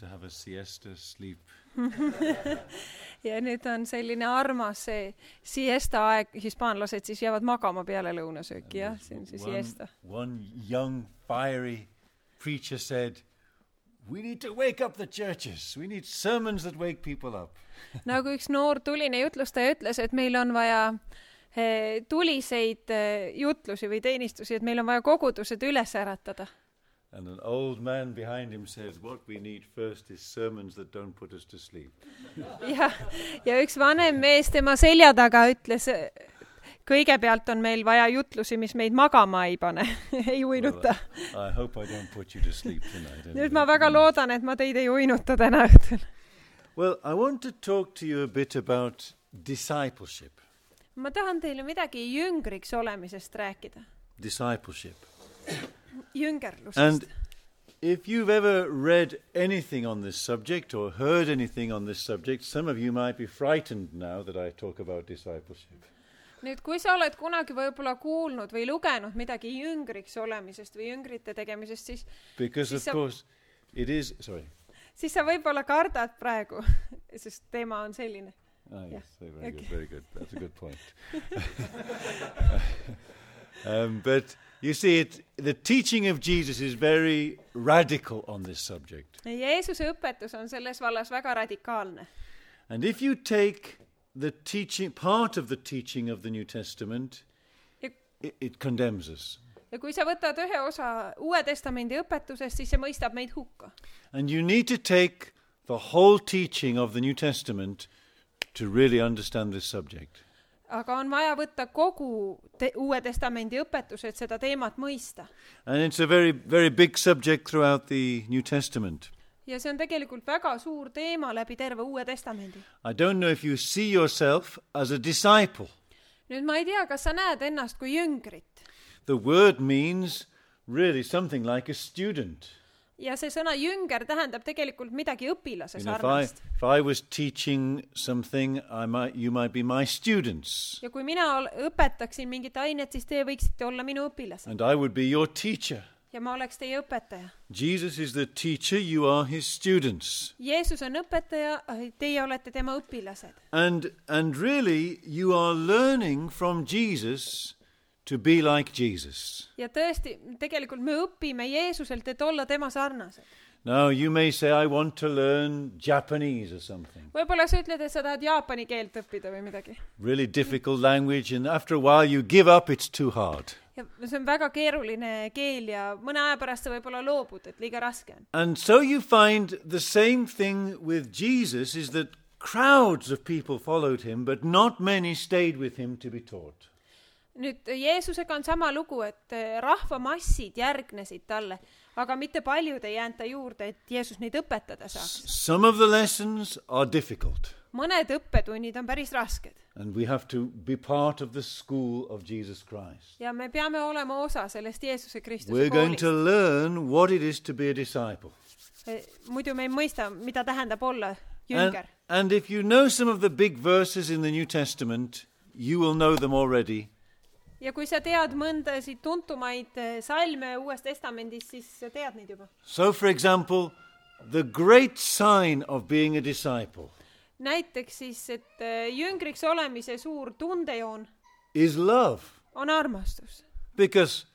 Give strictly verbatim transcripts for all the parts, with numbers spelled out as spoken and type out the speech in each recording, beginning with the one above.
to have a siesta, sleep. Ja nüüd on selline armas see siesta aeg, hispaanlased siis jäävad magama peale lõunasööki, jah, see on see One, siesta. one young, fiery preacher said, we need to wake up the churches. We need sermons that wake people up. Nagu üks noor tuline jutlustaja ütles, et meil on vaja eh, tuliseid eh, jutlusi või teenistusi, et meil on vaja kogudused üles äratada. And an old man behind him said, what we need first is sermons that don't put us to sleep. Ja, ja üks vanem mees tema selja taga ütles, kõigepealt on meil vaja jutlusi, mis meid magama ei pane, ei uinuta. Well, I hope I don't put you to sleep tonight. Nüüd ma väga loodan, et ma teid ei uinuta täna õhtul. Well, I want to talk to you a bit about discipleship. Ma tahan teile midagi jüngriks olemisest rääkida. Discipleship. Jüngerlusest. And if you've ever read anything on this subject or heard anything on this subject, some of you might be frightened now that I talk about discipleship. Nüüd, kui sa oled kunagi võib-olla kuulnud või lugenud midagi jüngriks olemisest või jüngrite tegemisest, siis, Because siis, of sa, course it is, sorry. siis sa võib-olla kardad praegu, sest teema on selline. Ah, yes, Yeah. very Okay. good, very good. That's a good point. um, but you see, it, the teaching of Jesus is very radical on this subject. Jeesuse õpetus on selles vallas väga radikaalne. And if you take the teaching, part of the teaching of the New Testament, Ja, it, it condemns us. ja kui sa võtad ühe osa Uue Testamendi õpetusest, siis see mõistab meid hukka. And you need to take the whole teaching of the New Testament to really understand this subject. Aga on vaja võtta kogu te- Uue Testamendi õpetus, et seda teemat mõista. And it's a very, very big subject throughout the New Testament. Ja see on tegelikult väga suur teema läbi terve Uue Testamendi. I don't know if you see yourself as a disciple. Nüüd ma ei tea, kas sa näed ennast kui jüngrit. The word means really something like a student. Ja see sõna jünger tähendab tegelikult midagi õpilase You know, if, I, sarnast. if I was teaching something, I might, you might be my students. Ja kui mina ol- õpetaksin mingit ainet, siis teie võiksite olla minu õpilased. And I would be your teacher. Ja ma oleks teie õpetaja. Jesus is the teacher, you are his students. Jeesus on õpetaja, teie olete tema õpilased. And, and really, you are learning from Jesus to be like Jesus. Ja tõesti, tegelikult me õpime Jeesuselt, et olla tema sarnased. Now, you may say, I want to learn Japanese or something. Võib-olla sa ütled, et sa tahad jaapani keelt õppida või midagi. Really difficult language, and after a while you give up, it's too hard. Ja see on väga keeruline keel ja mõne aja pärast sa võib-olla loobud, et liiga raske on. And so you find the same thing with Jesus is that crowds of people followed him, but not many stayed with him to be taught. Nüüd Jeesusega on sama lugu, et rahvamassid järgnesid talle, aga mitte paljud ei jäänud ta juurde, et Jeesus neid õpetada saaks. Some of the lessons are difficult, Mõned õppetunnid on päris rasked and we have to be part of the school of Jesus Christ. ja me peame olema osa sellest Jeesuse Kristuse We're going to koolist. learn what it is to be a disciple. Muidu me ei mõista, mida tähendab olla And, jünger. and if you know some of the big verses in the New Testament, you will know them already. Ja kui sa tead mõndasid tuntumaid eh, salme Uues Testamendis, siis sa tead neid juba. So, for example, the great sign of being a disciple Näiteks siis, et eh, jüngriks olemise suur tundejoon is love, on armastus. because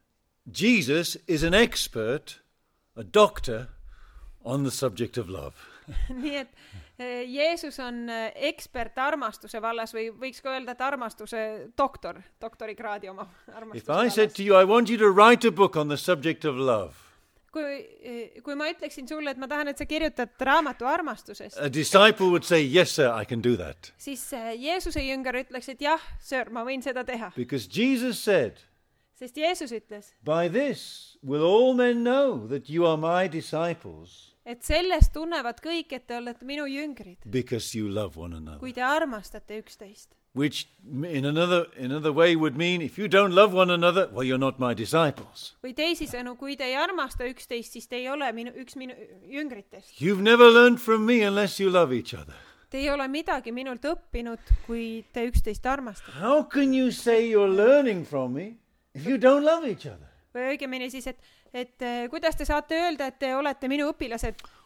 Jesus is an expert, a doctor, on the subject of love. Nii et eh, Jeesus on eh, ekspert armastuse vallas või võiks ka öelda, et armastuse doktor, doktorikraadi oma If armastuse I said vallas. to you, I want you to write a book on the subject of love, Kui, eh, kui ma ütleksin sulle, et ma tahan, et sa kirjutad raamatu armastusest, a disciple would say, yes, sir, I can do that. siis eh, Jeesuse jünger ütleks, et jah, sir, ma võin seda teha. Because Jesus said, Sest Jeesus ütles, by this will all men know that you are my disciples, et sellest tunnevad kõik, et te olete minu jüngrid, because you love one another. kui te armastate üksteist. Which in another, in another way would mean, if you don't love one another, well, you're not my disciples. Või teisisõnu, kui te ei armasta üksteist, siis te ei ole minu, üks minu jüngritest. You've never learned from me unless you love each other. Te ei ole midagi minult õppinud, kui te üksteist armastate. How can you say you're learning from me if you don't love each other? Või õigemini siis, et, et eh, kuidas te saate öelda, et te olete minu õpilased,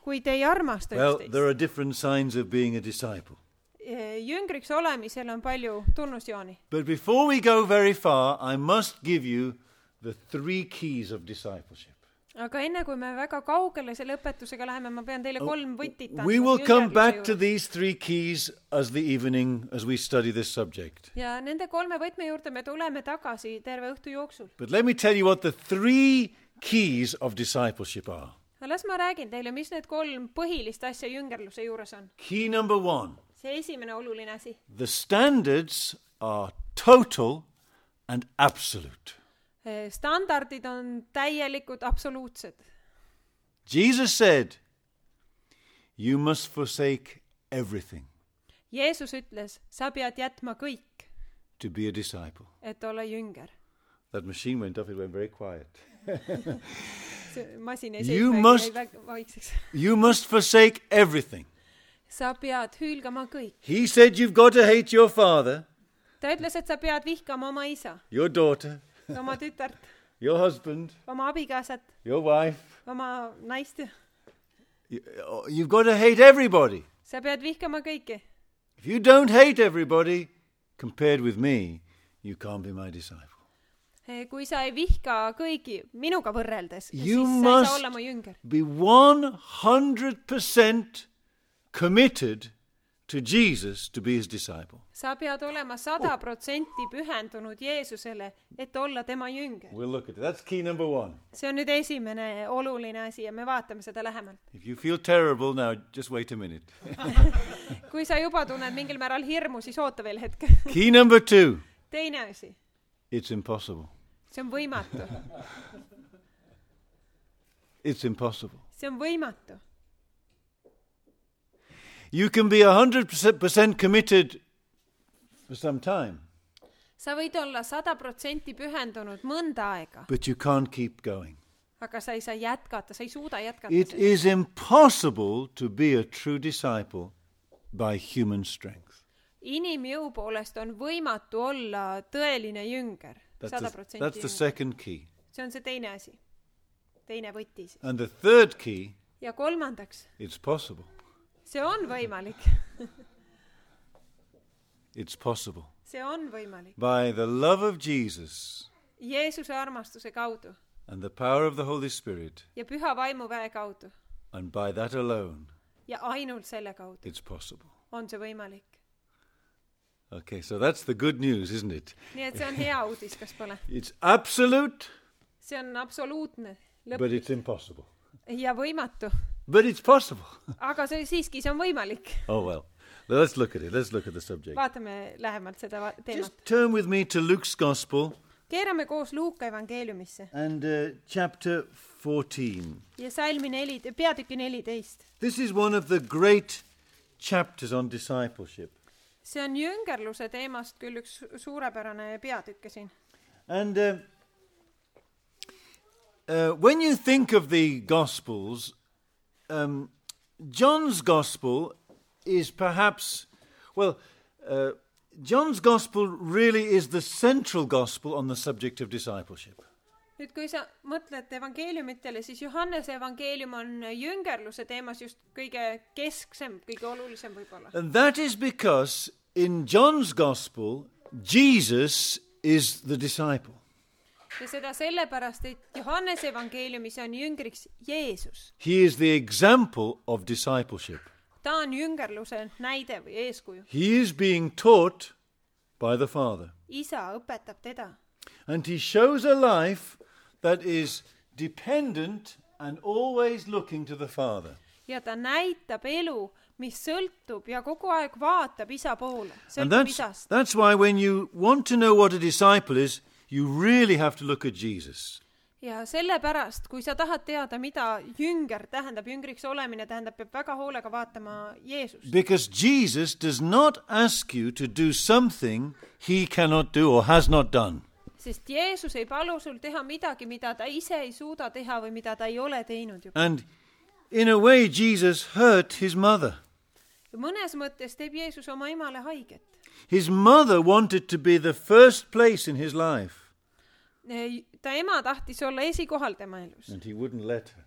kui te ei armasta Well, üksteist. there are different signs of being a disciple. Jüngriks olemisel on palju tunnusjooni. But before we go very far, I must give you the three keys of discipleship. Aga enne kui me väga kaugele selle õpetusega läheme, ma pean teile kolm võtit andma. We will come back to these three keys as the evening, as we study this subject. Ja nende kolme võtme juurde me tuleme tagasi terve õhtu jooksul. But let me tell you what the three keys of discipleship are. Las ma räägin teile, mis need kolm põhilist asja jüngerluse juures on. Key number one. See esimene oluline asi. The standards are total and absolute. Standardid on täielikud, absoluutsed. Jesus said, you must forsake everything. Jeesus ütles, sa pead jätma kõik. To be a disciple. Et olla jünger. That machine went off, it went very quiet. Masin ei you, seisma, must, ei vaikseks. you must forsake everything. Sa pead hülgama kõik. He said you've got to hate your father. Ta ütles, et sa pead vihkama oma isa. Your daughter. Oma tütart. Your husband. Oma abikaasat. Your wife. Oma naist. You, you've got to hate everybody. Sa pead vihkama kõiki. If you don't hate everybody, compared with me, you can't be my disciple. Kui sa ei vihka kõigi minuga võrreldes, you siis sa ei saa olla mu jünger. Be one hundred percent committed to Jesus to be his disciple. Sa pead olema sada protsenti pühendunud Jeesusele, et olla tema jünger. We'll look at it. That's key number one. See on nüüd esimene oluline asi ja me vaatame seda lähemalt. If you feel terrible now, just wait a minute. Kui sa juba tunned mingil määral hirmu, siis oota veel hetke. Key number two. Teine asi. It's impossible. See on võimatu. It's impossible. See on võimatu. You can be one hundred percent committed for some time. Sa võid olla sada protsenti pühendunud mõnda aega. But you can't keep going. Aga sa ei saa jätkata, sa ei suuda jätkata. It seda. Is impossible to be a true disciple by human strength. Inimjõu poolest on võimatu olla tõeline jünger. That's, the, that's the second key. See on see teine asi. Teine võti siis. And the third key. Ja kolmandaks. It's possible. See on võimalik. It's possible. See on võimalik. By the love of Jesus. Jeesuse armastuse kaudu. And the power of the Holy Spirit. Ja püha vaimu väe kaudu. And by that alone. Ja ainult selle kaudu. It's possible. On see võimalik. Okay, so that's the good news, isn't it? Nii et see on hea uudis, kas pole? It's absolute. See on absoluutne. Lõpp. But it's impossible. Ja võimatu. But it's possible. Aga see siiski, see on võimalik. Oh well. Let's look at it. Let's look at the subject. Vaatame lähemalt seda teemat. Just turn with me to Luke's Gospel. Keerame koos Luuka evangeeliumisse. And uh, chapter fourteen. Ja salmi neli, peatüki neliteist. This is one of the great chapters on discipleship. See on jüngerluse teemast küll üks suurepärane peatükke siin. And uh, uh, when you think of the Gospels, um, John's Gospel is perhaps, well, uh, John's Gospel really is the central Gospel on the subject of discipleship. Nüüd kui sa mõtled evangeeliumitele, siis Johannese evangeelium on jüngerluse teemas just kõige kesksem, kõige olulisem võib-olla. And that is because in John's Gospel, Jesus is the disciple. Ja seda sellepärast, et Johannese evangeeliumis on jüngriks Jeesus. He is the example of discipleship. Ta on jüngerluse näide või eeskuju. He is being taught by the Father. Isa õpetab teda. And he shows a life that is dependent and always looking to the Father. Ja ta näitab elu, mis sõltub ja kogu aeg vaatab isa poole. And Sõltub that's, isast. that's why when you want to know what a disciple is, you really have to look at Jesus. Ja sellepärast, kui sa tahad teada, mida jünger tähendab, jüngriks olemine tähendab, peab väga hoolega vaatama Jeesust. Because Jesus does not ask you to do something he cannot do or has not done. Sest Jeesus ei palu sul teha midagi, mida ta ise ei suuda teha või mida ta ei ole teinud juba. And in a way, Jesus hurt his mother. Ja mõnes mõttes teeb Jeesus oma emale haiget. His mother wanted to be the first place in his life. Ta ema tahtis olla esikohal tema elus. And he wouldn't let her.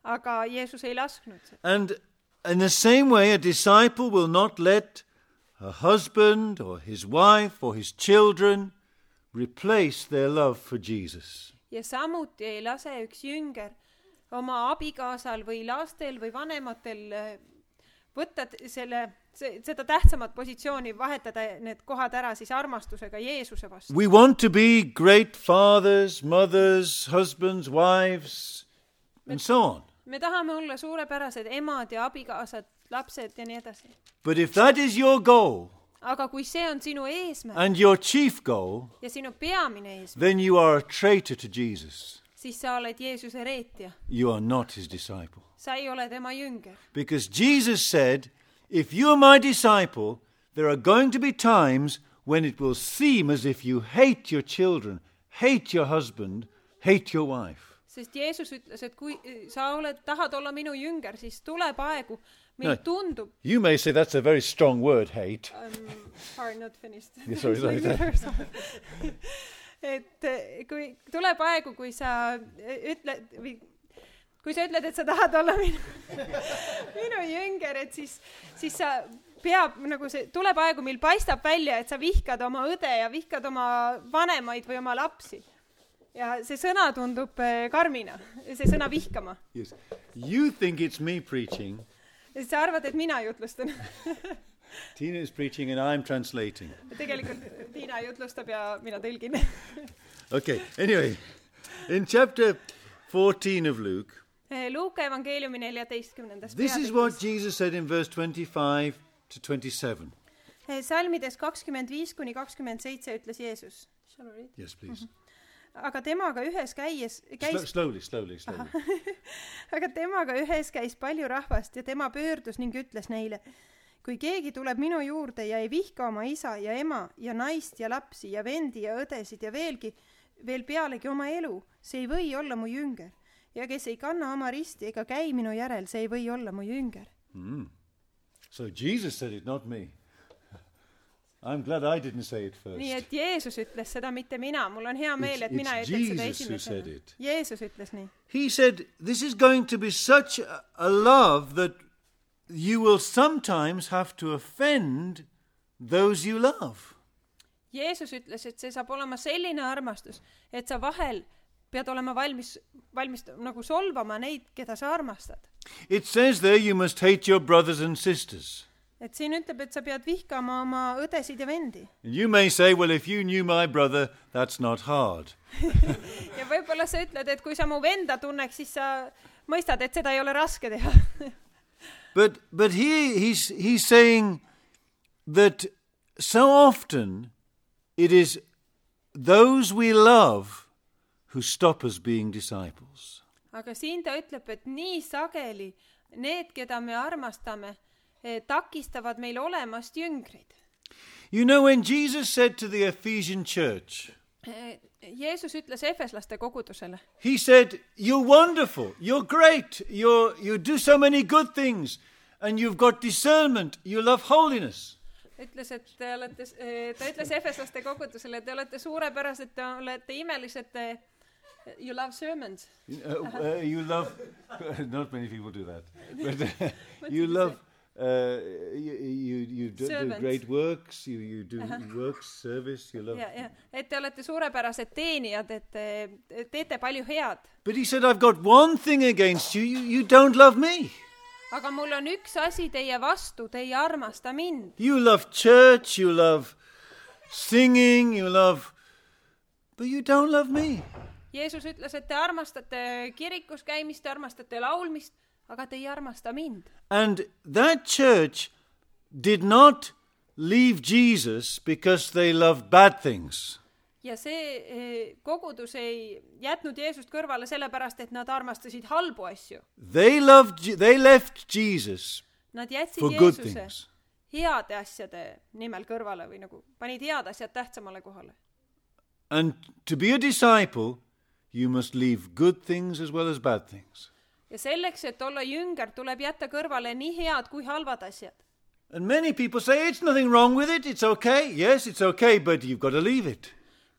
aga Jeesus ei lasknud seda. And in the same way, a disciple will not let her husband or his wife or his children replace their love for Jesus. Ja samuti ei lase üks jünger oma abikaasal või lastel või vanematel võtta selle, seda tähtsamat positsiooni, vahetada need kohad ära siis armastusega Jeesuse vastu. We want to be great fathers, mothers, husbands, wives, and so on. Me tahame olla suurepärased emad ja abikaasad, lapsed ja nii edasi. But if that is your goal, aga kui see on sinu eesmärk and your chief goal, ja sinu peamine eesmärk, then you are a traitor to Jesus. siis sa oled Jeesuse reetja. You are not his disciple. Sa ei ole tema jünger. Because Jesus said, if you are my disciple, there are going to be times when it will seem as if you hate your children, hate your husband, hate your wife. Sest Jeesus ütles, et kui sa oled, tahad olla minu jünger, siis tuleb aegu, mil No, tundub... You may say that's a very strong word, hate. Um, sorry, not finished. Yeah, sorry, sorry, sorry. et kui tuleb aegu, kui sa ütled, või kui sa ütled, et sa tahad olla minu, minu jünger, et siis, siis sa peab, nagu see, tuleb aegu, mil paistab välja, et sa vihkad oma õde ja vihkad oma vanemaid või oma lapsi. Ja see sõna tundub karmina, see sõna vihkama. Yes. You think it's me preaching. Ja sa arvad, et mina jutlustan. Tina is preaching and I'm translating. Tegelikult Tiina jutlustab ja mina tõlgin. Okay, anyway, in chapter fourteen of Luke, Luuka evangeeliumi neljateistkümnendas this is what Jesus said in verse twenty-five to twenty-seven. Salmides kakskümmend viis kuni kakskümmend seitse ütles Jeesus. Yes, please. Mm-hmm. Aga temaga ühes käies... käis... Slowly, slowly, slowly. aga temaga ühes käis palju rahvast ja tema pöördus ning ütles neile, kui keegi tuleb minu juurde ja ei vihka oma isa ja ema ja naist ja lapsi ja vendi ja õdesid ja veelgi, veel pealegi oma elu, see ei või olla mu jünger. Ja kes ei kanna oma risti ega käi minu järel, see ei või olla mu jünger. Mm. So Jesus said it, not me. I'm glad I didn't say it first. Nii et Jeesus ütles seda, mitte mina. Mul on hea meel, et mina ei ütleks seda esimesena. Jeesus ütles nii. He said, this is going to be such a, a love that you will sometimes have to offend those you love. Jeesus ütles, et see saab olema selline armastus, et sa vahel pead olema valmis, valmis nagu solvama neid, keda sa armastad. It says there you must hate your brothers and sisters. Et siin ütleb, et sa pead vihkama oma õdesid ja vendi. You may say, well, if you knew my brother, that's not hard. ja võib-olla sa ütled, et kui sa mu venda tunneks, siis sa mõistad, et seda ei ole raske teha. but but he, he's, he's saying that so often it is those we love who stop us being disciples. Aga siin ta ütleb, et nii sageli need, keda me armastame, takistavad meil olemast jüngrid. You know, when Jesus said to the Ephesian church, Jeesus ütles Efeslaste kogudusele. He said, you're wonderful, you're great, you're, you do so many good things, and you've got discernment, you love holiness. Ütles, et te olete, ta ütles Efeslaste kogudusele, te olete suurepärased, te olete imelised, te, you love sermons. Uh, uh, you love, not many people do that, but uh, you love... Uh, you you, you do, do great works, you, you do uh-huh. works, service, you love... Ja, ja. Et te olete suurepärased teenijad, et te teete palju head. But he said, I've got one thing against you, you, you don't love me. Aga mul on üks asi teie vastu, te ei armasta mind. You love church, you love singing, you love... But you don't love me. Jeesus ütles, et te armastate kirikus käimist, te armastate laulmist, aga te ei armasta mind. And that church did not leave Jesus because they loved bad things. Ja see kogudus ei jätnud Jeesust kõrvale sellepärast, et nad armastasid halbu asju. They loved, they left Jesus nad jätsid for good Jeesuse things. Heade asjade nimel kõrvale või nagu panid head asjad tähtsamale kohale. And to be a disciple, you must leave good things as well as bad things. Ja selleks, et olla jünger, tuleb jätta kõrvale nii head kui halvad asjad. And many people say, it's nothing wrong with it, it's okay. Yes, it's okay, but you've got to leave it.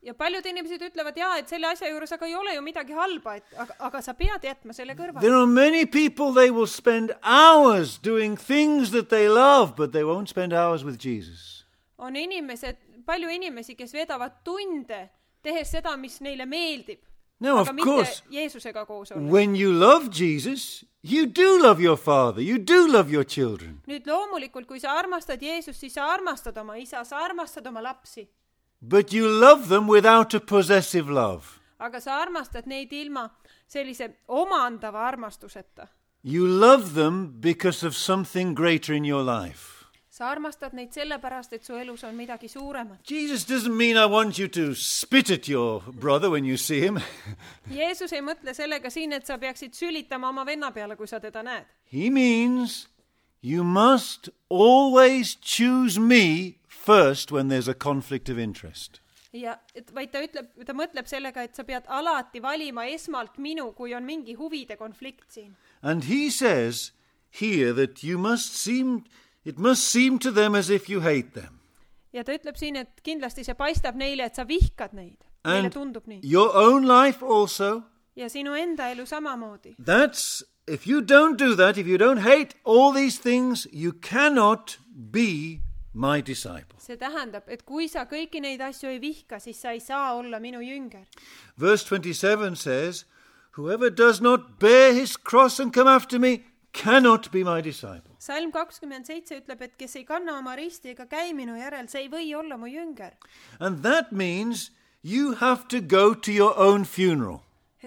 ja paljud inimesed ütlevad, jaa, et selle asja juures aga ei ole ju midagi halba, et, aga, aga sa pead jätma selle kõrvale. There are many people, they will spend hours doing things that they love, but they won't spend hours with Jesus. On inimesed, palju inimesi, kes vedavad tunde, tehes seda, mis neile meeldib. No, aga of mitte course, Jeesusega koos olla. when you love Jesus, you do love your father, you do love your children. Nüüd loomulikult, kui sa armastad Jeesust, siis sa armastad oma isa, sa armastad oma lapsi. But you love them without a possessive love. Aga sa armastad neid ilma sellise omandava armastuseta. You love them because of something greater in your life. Sa armastad neid sellepärast, et su elus on midagi suuremat. Jesus doesn't mean I want you to spit at your brother when you see him. Jeesus ei mõtle sellega siin, et sa peaksid sülitama oma venna peale, kui sa teda näed. He means you must always choose me first when there's a conflict of interest. Ja, et vaid ta ütleb, ta mõtleb sellega, et sa pead alati valima esmalt minu, kui on mingi huvide konflikt siin. And he says here that you must seem, it must seem to them as if you hate them. Ja ta ütleb siin, et kindlasti see paistab neile, et sa vihkad neid. Neile And tundub nii. your own life also. Ja sinu enda elu samamoodi. That's, if you don't do that, if you don't hate all these things, you cannot be my disciple. See tähendab, et kui sa kõiki neid asju ei vihka, siis sa ei saa olla minu jünger. Verse twenty-seven says, whoever does not bear his cross and come after me cannot be my disciple. Salm kakskümmend seitse ütleb, et kes ei kanna oma risti ega käi minu järel, see ei või olla mu jünger. And that means you have to go to your own funeral.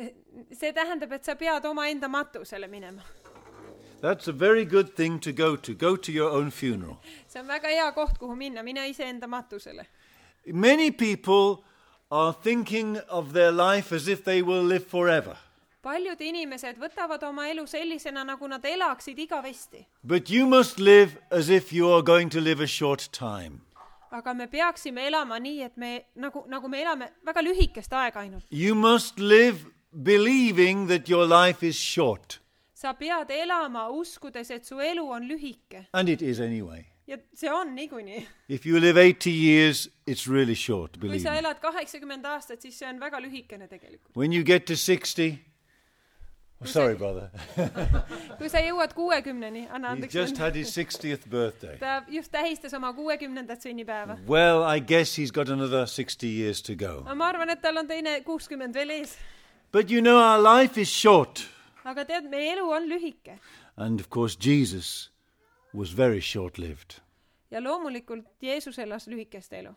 See tähendab, et sa pead oma enda matusele minema. That's a very good thing to go to. Go to your own funeral. See on väga hea koht, kuhu minna, mine ise enda matusele. Many people are thinking of their life as if they will live forever. Paljud inimesed võtavad oma elu sellisena, nagu nad elaksid igavesti. But you must live as if you are going to live a short time. Aga me peaksime elama nii, et me, nagu, nagu me elame väga lühikest aega ainult. You must live believing that your life is short. Sa pead elama uskudes, et su elu on lühike. And it is anyway. Ja see on niikuinii. If you live eighty years, it's really short, Kui believe sa me. elad kaheksakümmend aastat, siis see on väga lühikene tegelikult. When you get to sixty, oh, sorry brother, Kui sa jõuad kuuekümneni, anna he andeks just mõnda. had his sixtieth birthday. Ta just tähistas oma kuuekümnendat sünnipäeva. Well, I guess he's got another sixty years to go. Ma arvan, et tal on teine kuuskümmend veel ees. But you know, our life is short. Aga tead, meie elu on lühike. And of course, Jesus was very short-lived. Ja loomulikult Jeesus elas lühikest elu.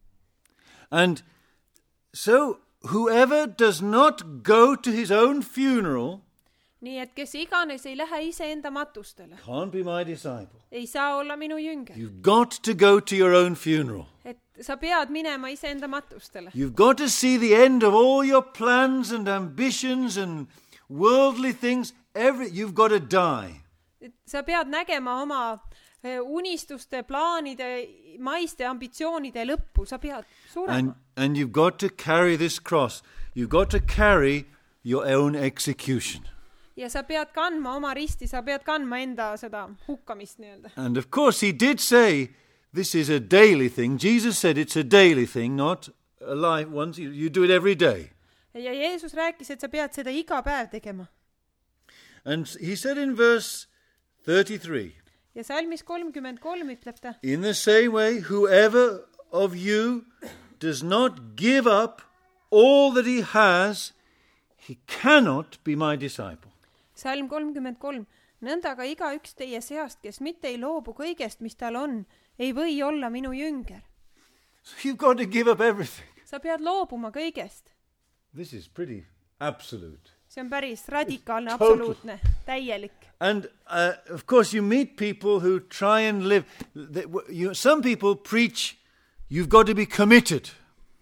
And so, whoever does not go to his own funeral Nii et kes iganes ei lähe ise enda matustele, can't be my disciple. ei saa olla minu jünger. You've got to go to your own funeral. Et sa pead minema ise enda matustele. You've got to see the end of all your plans and ambitions and worldly things. Every, you've got to die. Et sa pead nägema oma eh, unistuste, plaanide, maiste ambitsioonide lõppu. Sa pead surema. And, and you've got to carry this cross. You've got to carry your own execution. Ja sa pead kandma oma risti, sa pead kandma enda seda hukkamist nii-öelda. And of course he did say this is a daily thing. Jesus said it's a daily thing, not a life once. You, you do it every day. Ja Jeesus rääkis, et sa pead seda iga päev tegema. And he said in verse thirty-three, Ja salmis kolmkümmend kolm ütleb ta, in the same way, whoever of you does not give up all that he has, he cannot be my disciple. salm kolmkümmend kolm, nõnda ka igaüks teie seast, kes mitte ei loobu kõigest, mis tal on, ei või olla minu jünger. So you've got to give up everything. Sa pead loobuma kõigest. This is pretty absolute. See on päris radikaalne, Total. absoluutne, täielik. And uh, of course you meet people who try and live. They, you, some people preach, you've got to be committed.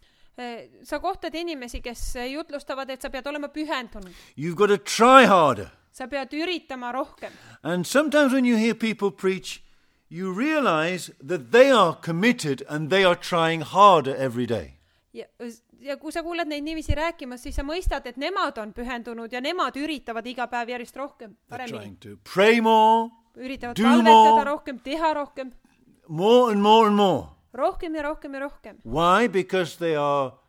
Sa kohtad inimesi, kes jutlustavad, et sa pead olema pühendunud. You've got to try harder. Sa pead üritama rohkem. And sometimes when you hear people preach, you realize that they are committed and they are trying harder every day. Ja, ja kui sa kuuled neid niiviisi rääkimas, siis sa mõistad, et nemad on pühendunud ja nemad üritavad iga päev järjest rohkem, They're paremini. trying to pray more, Üritavad do palvetada more. rohkem, teha rohkem, more and more and more. rohkem ja rohkem ja rohkem. Why? Because they are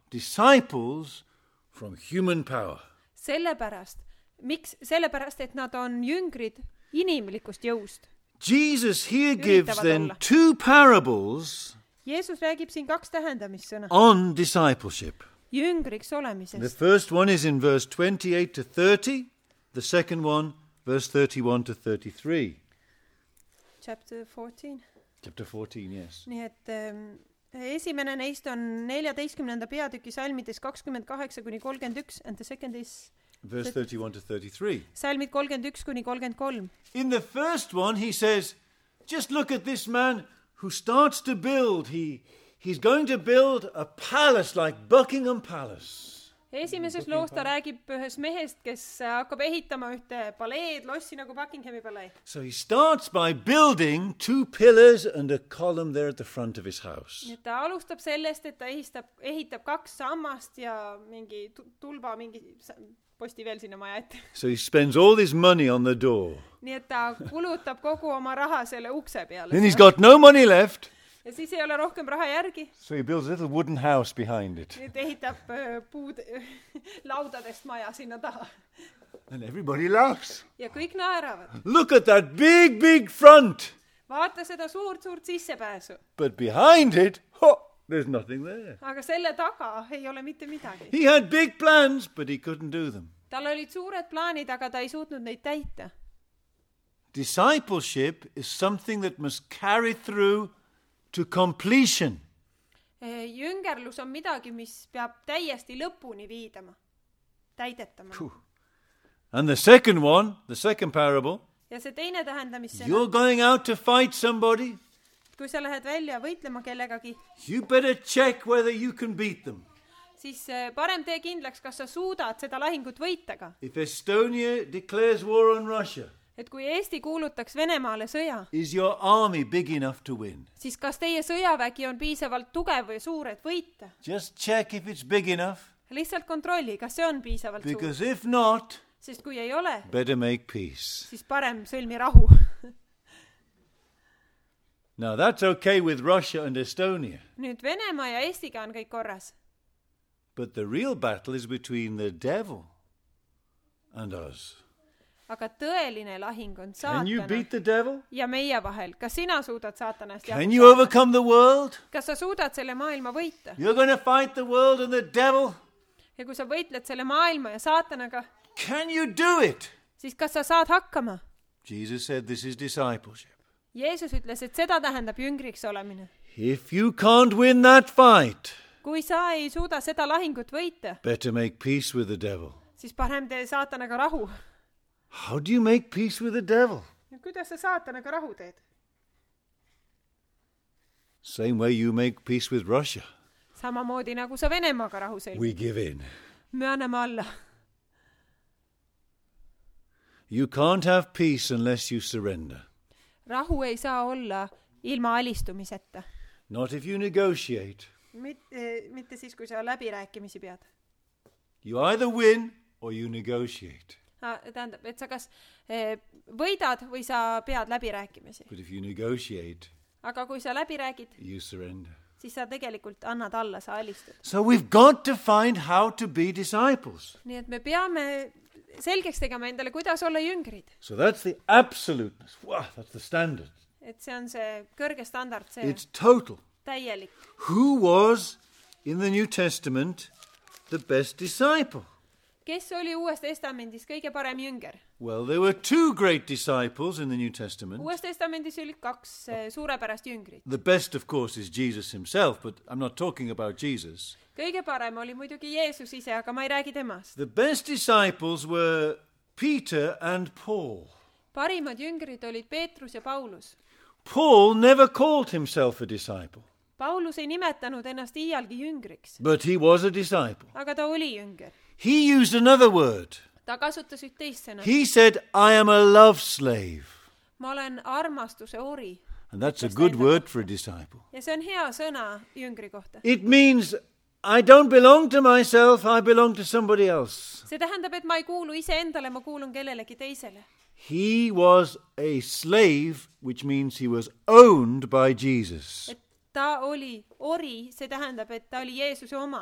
disciples from human power. Sellepärast, miks? Sellepärast, et nad on jüngrid inimlikust jõust. Jesus here gives Üritavad then olla. two parables Jeesus räägib siin kaks tähendamissõna. on discipleship. Jüngriks The olemisest. first one is in verse twenty-eight to thirty, the second one, verse thirty-one to thirty-three. Chapter fourteen. Chapter fourteen, yes. Nii et ähm, esimene neist on neljateistkümnenda peatüki salmides kakskümmend kaheksa kuni kolmkümmend üks and the second is Verse thirty-one to thirty-three. salmid kolmkümmend üks kuni kolmkümmend kolm. In the first one, he says, just look at this man who starts to build. He, he's going to build a palace like Buckingham Palace. Esimeses loos ta räägib ühest mehest, kes hakkab ehitama ühte paleed, lossi nagu Buckinghami palee. So he starts by building two pillars and a column there at the front of his house. Nii et ta alustab sellest, et ta ehistab, ehitab kaks sammast ja mingi tu- tulba, mingi sa- posti veel sinna maja ette. So he spends all his money on the door. Nii et ta kulutab kogu oma raha selle ukse peale. Then he's got no money left. Ja siis ei ole rohkem raha järgi. So he builds a little wooden house behind it. Nüüd ehitab öö, puud laudadest maja sinna taha. And everybody laughs. Ja kõik naeravad. Look at that big, big front. Vaata seda suurt, suurt sissepääsu. But behind it, oh, there's nothing there. Aga selle taga ei ole mitte midagi. He had big plans, but he couldn't do them. Tal olid suured plaanid, aga ta ei suutnud neid täita. Discipleship is something that must carry through to completion. Jüngerlus on midagi, mis peab täiesti lõpuni viidama, täidetama. Phew. And the second one, the second parable, Ja see teine tähendamissõna, you're going out to fight somebody, kui sa lähed välja võitlema kellegagi, you better check whether you can beat them. siis parem tee kindlaks, kas sa suudad seda lahingut võita ka. If Estonia declares war on Russia, Et kui Eesti kuulutaks Venemaale sõja, is your army big enough to win? siis kas teie sõjavägi on piisavalt tugev või suur, et võita? Just check if it's big enough, Lihtsalt kontrolli, kas see on piisavalt suur. because if not, Sest kui ei ole, better make peace. siis parem sõlmi rahu. Now that's okay with Russia and Estonia, Nüüd Venemaa ja Eestiga on kõik korras. but the real battle is between the devil and us. Aga tõeline lahing on Can you saatana beat the devil? ja meie vahel. Kas sina suudad saatanast jagu Can you saada? overcome the world? Kas sa suudad selle maailma võita? You're going to fight the world and the devil? Ja kui sa võitled selle maailma ja saatanaga, Can you do it? siis kas sa saad hakkama? Jesus said this is discipleship. Jeesus ütles, et seda tähendab jüngriks olemine. If you can't win that fight, Kui sa ei suuda seda lahingut võita, better make peace with the devil. siis parem tee saatanaga rahu. How do you make peace with the devil? Ja kuidas sa saatanaga rahu teed? Same way you make peace with Russia. Samamoodi nagu sa Venemaaga rahu sõlmid. We give in. Me anname alla. You can't have peace unless you surrender. Rahu ei saa olla ilma alistumiseta. Not if you negotiate. Mitte, mitte siis, kui sa läbirääkimisi pead. You either win or you negotiate. Tähendab, et sa kas eh, võidad või sa pead läbirääkimisi. But if you negotiate, Aga kui sa läbi räägid, you surrender. siis sa tegelikult annad alla, sa alistud. So we've got to find how to be disciples. Nii et me peame selgeks tegema endale, kuidas olla jüngrid. So that's the absoluteness. Wow, that's the standard. Et see on see kõrge standard, see It's total. täielik. Who was in the New Testament the best disciple? Kes oli Uues Testamendis kõige parem jünger? Well, there were two great disciples in the New Testament. Uues Testamendis olid kaks eh, suurepärast jüngrit. The best, of course, is Jesus himself, but I'm not talking about Jesus. Kõige parem oli muidugi Jeesus ise, aga ma ei räägi temast. The best disciples were Peter and Paul. Parimad jüngrid olid Peetrus ja Paulus. Paul never called himself a disciple, Paulus ei nimetanud ennast iialgi jüngriks, but he was a disciple. aga ta oli jünger. He used another word. Ta kasutas üht teist sõna. He said, I am a love slave. Ma olen armastuse ori. And that's a good word for a disciple. Ja see on hea sõna jüngri kohta. It means I don't belong to myself, I belong to somebody else. See tähendab, et ma ei kuulu iseendale, ma kuulun kellelegi teisele. He was a slave, which means he was owned by Jesus. Et ta oli ori, see tähendab, et ta oli Jeesuse oma.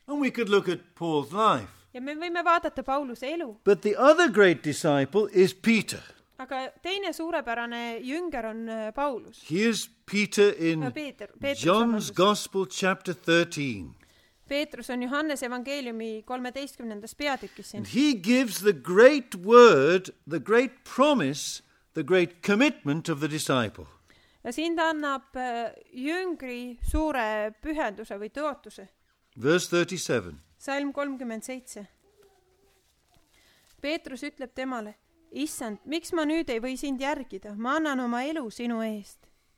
And we could look at Paul's life. ja me võime vaadata Pauluse elu. But the other great disciple is Peter. Aga teine suurepärane jünger on Paulus. Here's Peter in Peeter, Peetrus, John's vabandust. Gospel chapter thirteen. Peetrus on Johannese evangeeliumi kolmeteistkümnendas peatükis siin. And he gives the great word, the great promise, the great commitment of the disciple. Ja siin ta annab jüngri suure pühenduse või tõotuse. Verse thirty-seven. Salm kolmkümmend seitse. Peetrus ütleb temale, issand, miks ma nüüd ei või sind järgida? Ma annan oma elu sinu eest.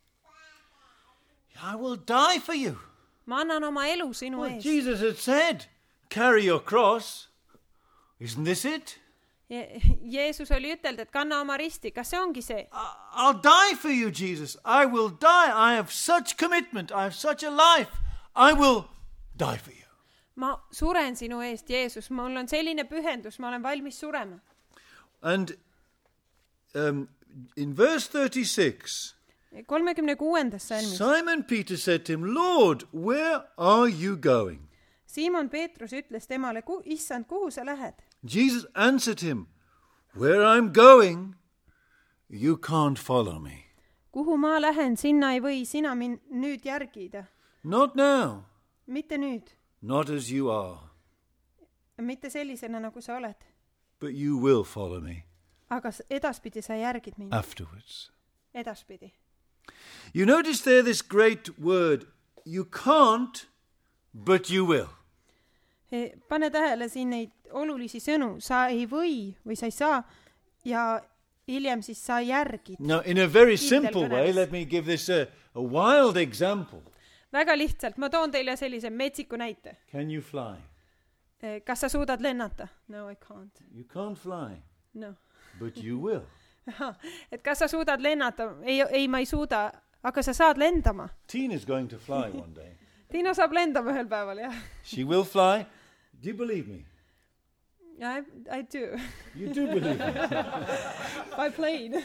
I will die for you. Ma annan oma elu sinu Well, eest. Jesus had said, carry your cross. Isn't this it? Je- Jeesus oli ütelnud, et kanna oma risti. Kas see ongi see? I- I'll die for you, Jesus. I will die. I have such commitment. I have such a life. I will die for you. Ma suren sinu eest, Jeesus. Mul on selline pühendus. Ma olen valmis surema. And um, in verse thirty-six, kolmekümne kuuendas salmis. Simon Peter said to him, Lord, where are you going? Simon Peetrus ütles temale, ku- issand, kuhu sa lähed? Jesus answered him, where I'm going, you can't follow me. Kuhu ma lähen, sinna ei või sina min nüüd järgida. Not now, Mitte nüüd. not as you are, Mitte sellisena, nagu sa oled. but you will follow me Aga s- edaspidi sa järgid mind. afterwards. Edaspidi. You notice there this great word, you can't, but you will. E, Pane tähele siin neid olulisi sõnu. Sa ei või või sa ei saa ja hiljem siis sa järgid. Now, in a very Kindel simple way, kõneles. let me give this a, a wild example. Väga lihtsalt. Ma toon teile sellise metsiku näite. Can you fly? E, Kas sa suudad lennata? No, I can't. You can't fly, No. but you will. Et kas sa suudad lennata? Ei, ei, ma ei suuda. Aga sa saad lendama. Tina's going to fly one day. Tiina saab lendama ühel päeval, jah. She will fly. Do you believe me? I, I do. You do believe me. By plane.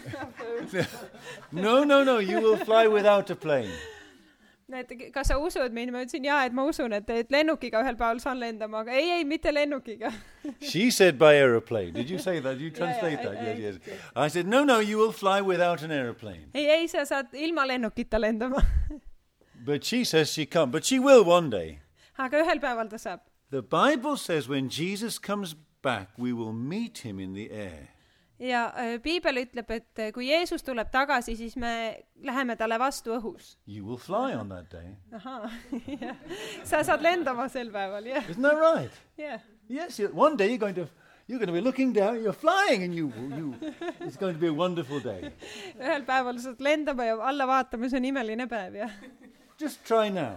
No, no, no. You will fly without a plane. Et kas sa usud mind? Ma ütlesin jaa, et ma usun, et, et lennukiga ühel päeval saan lendama, aga ei, ei, mitte lennukiga. She said by aeroplane. Did you say that? Did you Yeah, translate yeah, that? I- I yes, yes. did. I said, no, no, you will fly without an aeroplane. ei, ei, sa saad ilma lennukita lendama. But she says she can't. But she will one day. Aga ühel päeval ta saab. The Bible says when Jesus comes back, we will meet him in the air. Ja äh, Piibel ütleb, et äh, kui Jeesus tuleb tagasi, siis me läheme talle vastu õhus. You will fly on that day. Ahaa, jah. Sa saad lendama sel päeval, jah. Isn't that right? jah. Yes, you- one day you're going to you're going to be looking down, you're flying and you you it's going to be a wonderful day. Ühel päeval saad lendama ja alla vaatama, see on imeline päev, jah. Just try now.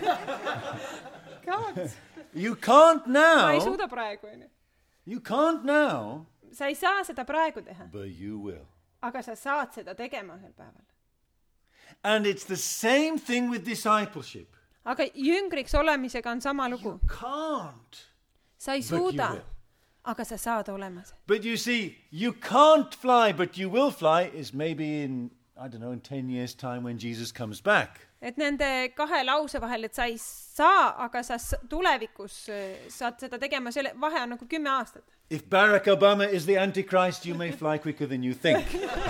Can't. You can't Ma ei now. suuda praegu, onju. You can't now, Sa ei saa seda praegu teha, but you will. aga sa saad seda tegema ühel päeval. And it's the same thing with discipleship. Aga jüngriks olemisega on sama lugu. Can't. Sa ei But you suuda, will. aga sa saad olema see. But you see, you can't fly, but you will fly is maybe in, I don't know, in ten years' time when Jesus comes back. Et nende kahe lause vahel, et sa ei saa, aga sa s- tulevikus äh, saad seda tegema, selle vahe on nagu kümme aastat. If Barack Obama is the Antichrist, you may fly quicker than you think.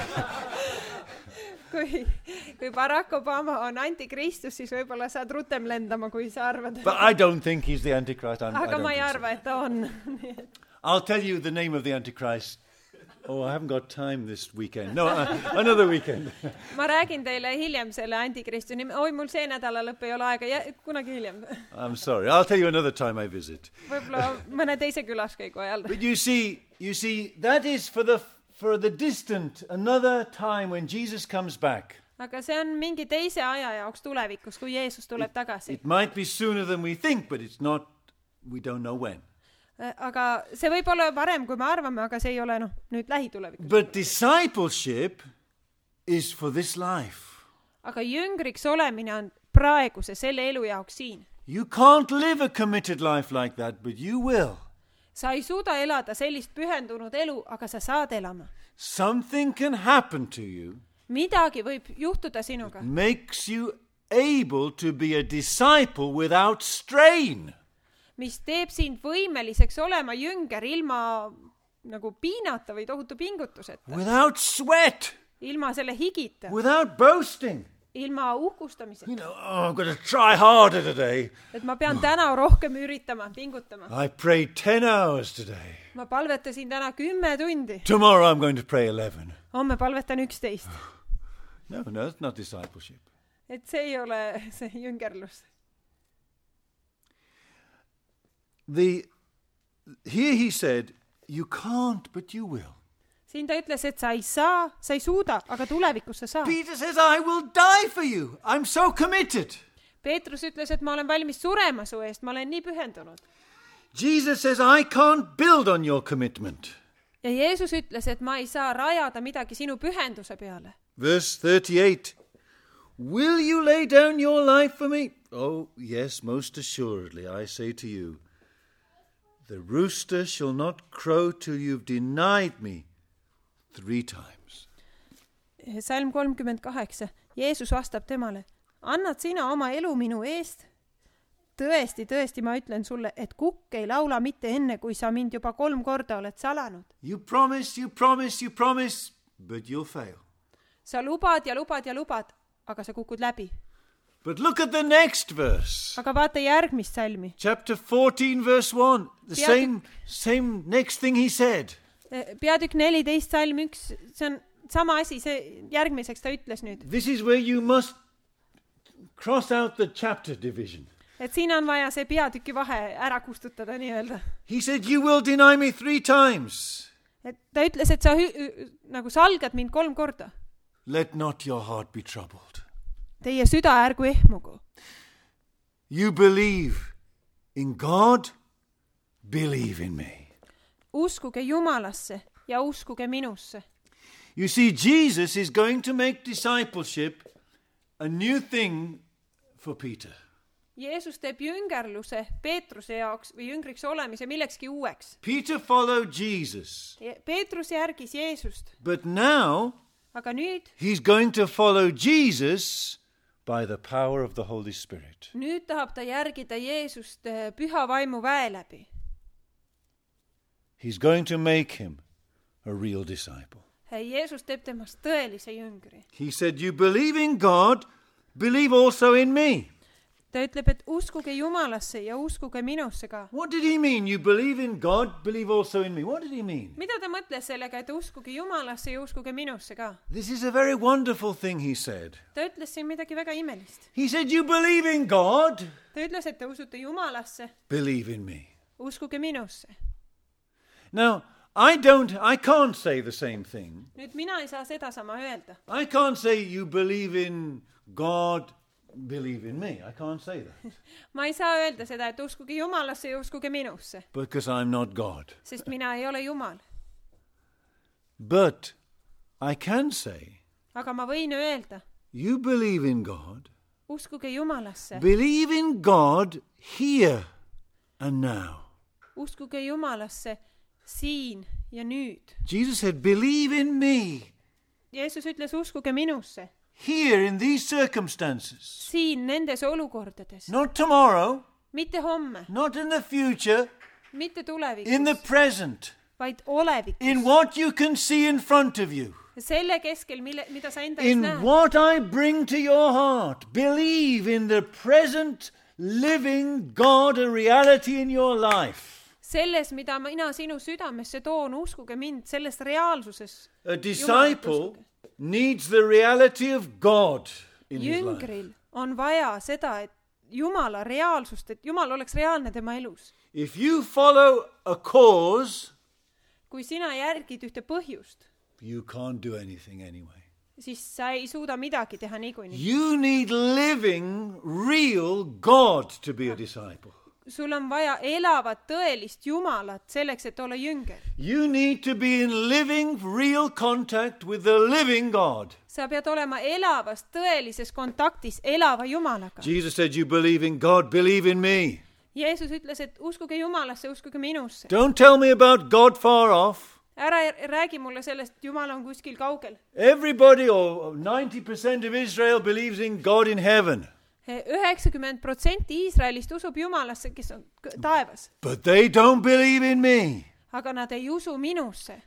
Kui, kui Barack Obama on antikristus, siis võib-olla saad rutem lendama, kui sa arvad. But I don't think he's the Antichrist. I'm, I Aga don't ma ei think so. arva, et ta on. I'll tell you the name of the Antichrist. Oh, I haven't got time this weekend. No, uh, another weekend. Ma räägin teile hiljem selle antikristu nime. Oi, mul see nädala lõpp ei ole aega. Ja, kunagi hiljem. I'm sorry. I'll tell you another time I visit. Võib-olla mõne teise külaskäigu ajal. But you see, you see, that is for the for the distant, another time when Jesus comes back. Aga see on mingi teise aja jaoks tulevikus, kui Jeesus tuleb tagasi. It might be sooner than we think, but it's not. We don't know when. Aga see võib olla varem, kui me arvame, aga see ei ole noh, nüüd lähitulevikus. But discipleship is for this life. Aga jüngriks olemine on praeguse, selle elu jaoks siin. You can't live a committed life like that, but you will. Sa ei suuda elada sellist pühendunud elu, aga sa saad elama. Something can happen to you, Midagi võib juhtuda sinuga. makes you able to be a disciple without strain. mis teeb sind võimeliseks olema jünger ilma nagu piinata või tohutu pingutuseta, without sweat, ilma selle higita, without boasting. ilma uhkustamiseta. You know, oh, I'm going to try harder today. Et ma pean täna rohkem üritama, pingutama. I prayed ten hours today. Ma palvetasin täna kümme tundi. Tomorrow I'm going to pray eleven. Homme palvetan üksteist. No, no, that's not discipleship. Et see ei ole see jüngerlus. The, here he said, you can't, but you will. Siin ta ütles, et sa ei saa, sa ei suuda, aga tulevikus sa saad. Peter says, I will die for you. I'm so committed. Peetrus ütles, et ma olen valmis surema su eest, ma olen nii pühendunud. Jesus says, I can't build on your commitment. Ja Jeesus ütles, et ma ei saa rajada midagi sinu pühenduse peale. Verse thirty-eight, will you lay down your life for me? Oh, yes, most assuredly, I say to you, the rooster shall not crow till you've denied me three times. Salm kolmkümmend kaheksa. Jeesus vastab temale, annad sina oma elu minu eest? Tõesti, tõesti, ma ütlen sulle, et kukk ei laula mitte enne, kui sa mind juba kolm korda oled salanud. You promise, you promise, you promise, but you'll fail. Sa lubad ja lubad ja lubad, aga sa kukud läbi. But look at the next verse. Aga vaata järgmist salmi. Chapter fourteen, verse one. The Peatükk- same, same next thing he said. Peatükk neliteist salm üks, see on sama asi, see järgmiseks ta ütles nüüd. This is where you must cross out the chapter division. Et siin on vaja see peatüki vahe ära kustutada nii-öelda. He said, you will deny me three times. Et ta ütles, et sa hü- nagu salgad mind kolm korda. Let not your heart be troubled. Teie süda ärgu ehmugu. You believe in God, believe in me. Uskuge Jumalasse ja uskuge minusse. You see, Jesus is going to make discipleship a new thing for Peter. Jeesus teeb jüngerluse Peetruse jaoks või jüngriks olemise millekski uueks. Peter followed Jesus, Peetrus järgis Jeesust, but now aga nüüd, he's going to follow Jesus by the power of the Holy Spirit. nüüd tahab ta järgida Jeesust püha vaimu väe läbi. He's going to make him a real disciple. Jeesus teeb temast tõelise jüngri. He said, you believe in God, believe also in me. Ta ütleb, et uskuge Jumalasse ja uskuge minusse ka. What did he mean? You believe in God, believe also in me. What did he mean? Mida ta mõtles sellega, et uskuge Jumalasse ja uskuge minusse ka? This is a very wonderful thing, he said. Ta ütles siin midagi väga imelist. He said, you believe in God, Ta ütles, et te usute Jumalasse, believe in me. uskuge minusse. Now, I don't, I can't say the same thing. Nüüd mina ei saa seda sama öelda. I can't say you believe in God, believe in me. I can't say that. Ma ei saa öelda seda, et uskuge Jumalasse ja uskuge minusse, Because I'm not God. sest mina ei ole Jumal. But I can say, Aga ma võin öelda, you believe in God, uskuge Jumalasse, believe in God here and now. uskuge Jumalasse siin ja nüüd. Jesus said, believe in me Jeesus ütles, uskuge minusse, here in these circumstances. siin nendes olukordades, Not tomorrow, mitte homme, not in the future, mitte in the tulevikus, present, vaid olevikus. in what you can see in front of you, Selle keskel, mille, mida sa enda ees in näed. what I bring to your heart. Believe in the present living God, a reality in your life. Selles, mida mina sinu südamesse toon, uskuge mind, selles reaalsuses. A disciple needs the reality of God in his life. Jüngril on vaja seda, et Jumala reaalsust, et Jumal oleks reaalne tema elus. If you follow a cause, Kui sina järgid ühte põhjust, you can't do anything anyway. siis sa ei suuda midagi teha niikuinii. You need living, real God to be a disciple. Sul on vaja elavat tõelist Jumalat selleks, et olla jünger. You need to be in living, real contact with the living God. Sa pead olema elavas, tõelises kontaktis elava Jumalaga. Jesus said, you believe in God, believe in me. Jeesus ütles, et uskuge Jumalasse, uskuge minusse. Don't tell me about God far off. Ära räägi mulle sellest, Jumal on kuskil kaugel. Everybody, or ninety percent of Israel, believes in God in heaven. üheksakümmend protsenti Iisraelist usub Jumalasse, kes on k- taevas. But they don't believe in me. Aga nad ei usu minusse.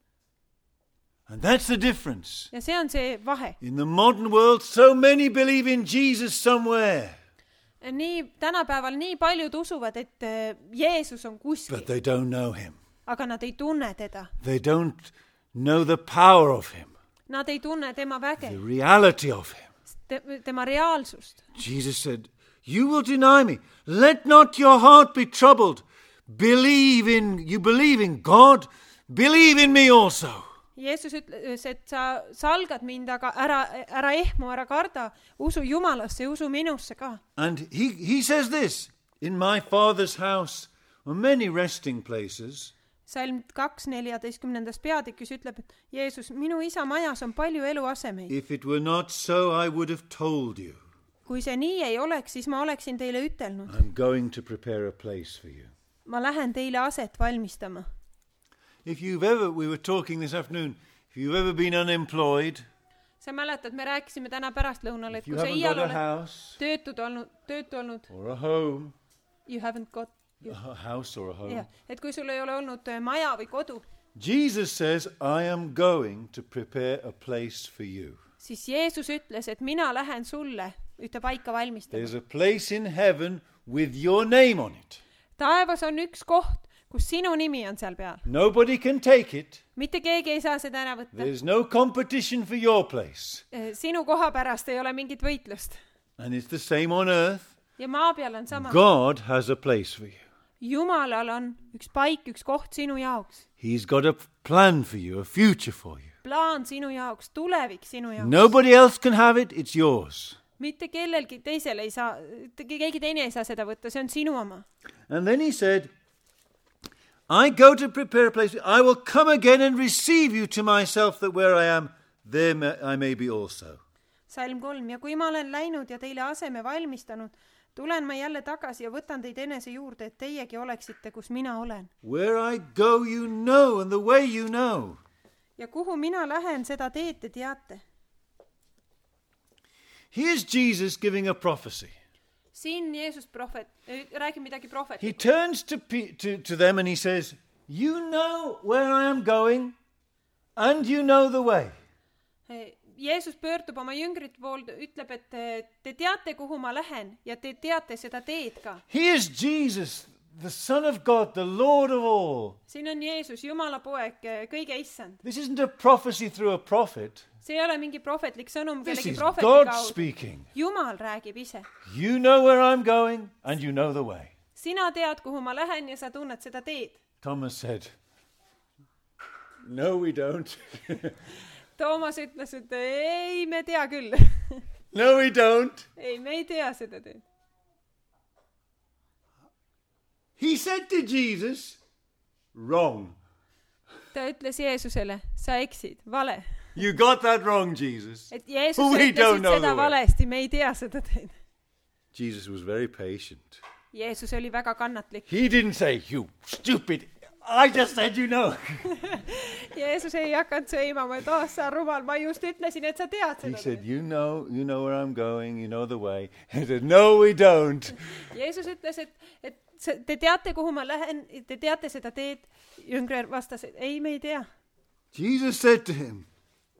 And that's the difference. Ja see on see vahe. In the modern world, so many believe in Jesus somewhere, Nii, tänapäeval nii paljud usuvad, et äh, Jeesus on but kuskil, they don't know him. aga nad ei tunne teda. They don't know the power of him, Nad ei tunne tema väge, the reality of him. te- tema reaalsust. Jesus said, you will deny me. Let not your heart be troubled. Believe in, you believe in God, believe in me also. Jeesus ütles, et sa salgad mind, aga ära, ära ehmu, ära karda, usu Jumalasse ja usu minusse ka. And he, he says this, in my Father's house are many resting places. Salm kaks neljateistkümnendas peatükis ütleb, et Jeesus, minu isa majas on palju eluasemeid. If it were not so, I would have told you. Kui see nii ei oleks, siis ma oleksin teile ütelnud. I'm going to prepare a place for you. Ma lähen teile aset valmistama. If you've ever, we were talking this afternoon, if you've ever been unemployed, Sa mäletad, me rääkisime täna pärastlõunal, et if you kui sa haven't iial got a oled house töötud olnud, töötu olnud, or a home, you haven't got, a house or a home, jah, et kui sul ei ole olnud äh, maja või kodu, Jesus says, I am going to prepare a place for you. siis Jeesus ütles, et mina lähen sulle ühte paika valmistama. There's a place in heaven with your name on it. Taevas on üks koht, kus sinu nimi on seal peal. Nobody can take it. Mitte keegi ei saa seda ära võtta. There's no competition for your place. Eh, Sinu koha pärast ei ole mingit võitlust. And it's the same on earth. Ja maa peal on sama. God has a place for you. Jumalal on üks paik, üks koht sinu jaoks. He's got a plan for you, a future for you. Plaan sinu jaoks, tulevik sinu jaoks. Nobody else can have it, it's yours. Mitte kellelgi teisel ei saa, keegi teine ei saa seda võtta, see on sinu oma. And then he said, I go to prepare a place. I will come again and receive you to myself, that where I am, there I may be also. Salm kolm. Ja kui ma olen läinud ja teile aseme valmistanud, tulen ma jälle tagasi ja võtan teid enese juurde, et teiegi oleksite, kus mina olen. Where I go you know, and the way you know. Ja kuhu mina lähen, seda teed te teate. Here's Jesus giving a prophecy. Siin Jeesus prohvet, räägib midagi prohvet. He turns to, to, to them and he says, you know where I am going and you know the way. Jeesus pöördub oma jüngrite poolde, ütleb, et te teate, kuhu ma lähen ja te teate seda teed ka. Here's Jesus, the Son of God, the Lord of all. Siin on Jeesus, Jumala poeg, kõige issand. This isn't a prophecy through a prophet. See ei ole mingi prohvetlik sõnum This kellegi is prohveti God kaudu. speaking. Jumal räägib ise. You know where I'm going and you know the way. Sina tead, kuhu ma lähen ja sa tunned seda teed. Thomas said, no we don't. Toomas ütles, et ei, me tea küll. No we don't. Ei, me ei tea seda teed. He said to Jesus, wrong. Ta ütles Jeesusele, sa eksid, vale. You got that wrong, Jesus. Et Jeesus We don't ütlesid know seda the way. valesti, me ei tea seda teed. Jesus was very patient. Jeesus oli väga kannatlik. He didn't say, you stupid, I just said you know. Jeesus ei hakanud sõimama, et oh, sa rumal, ma just ütlesin, et sa tead He seda said, teed. you know, you know where I'm going, you know the way. He said, no we don't. Jeesus ütles, et, et se- te teate, kuhu ma lähen, te teate seda teed. Jüngrer vastas, et ei, me ei tea. Jesus said to him,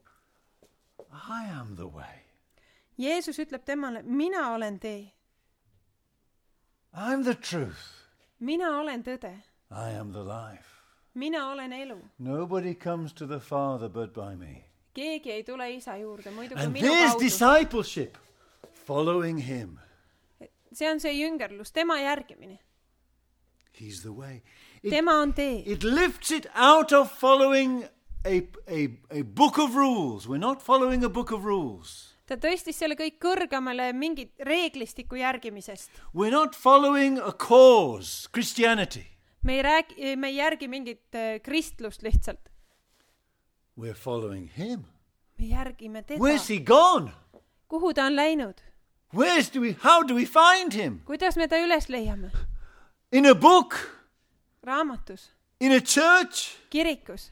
I am the way. Jeesus ütleb temale, mina olen tee. I'm the truth. Mina olen tõde. I am the life. Mina olen elu. Nobody comes to the Father but by me. Keegi ei tule isa juurde, muidu kui And minu there's kaudu. discipleship, following him. See on see jüngerlus, tema järgimine. He's the way. It, Tema on tee. it lifts it out of following a, a, a book of rules. We're not following a book of rules. Ta tõstis selle kõik kõrgemale mingit reeglistiku järgimisest. We're not following a cause, Christianity. Me ei räägi, me ei järgi mingit äh, kristlust lihtsalt. We're following him. Me järgime teda. Where's he gone? Kuhu ta on läinud? Where's do we, how do we find him? Kuidas me ta üles leiame? In a book? Raamatus, In a church? kirikus.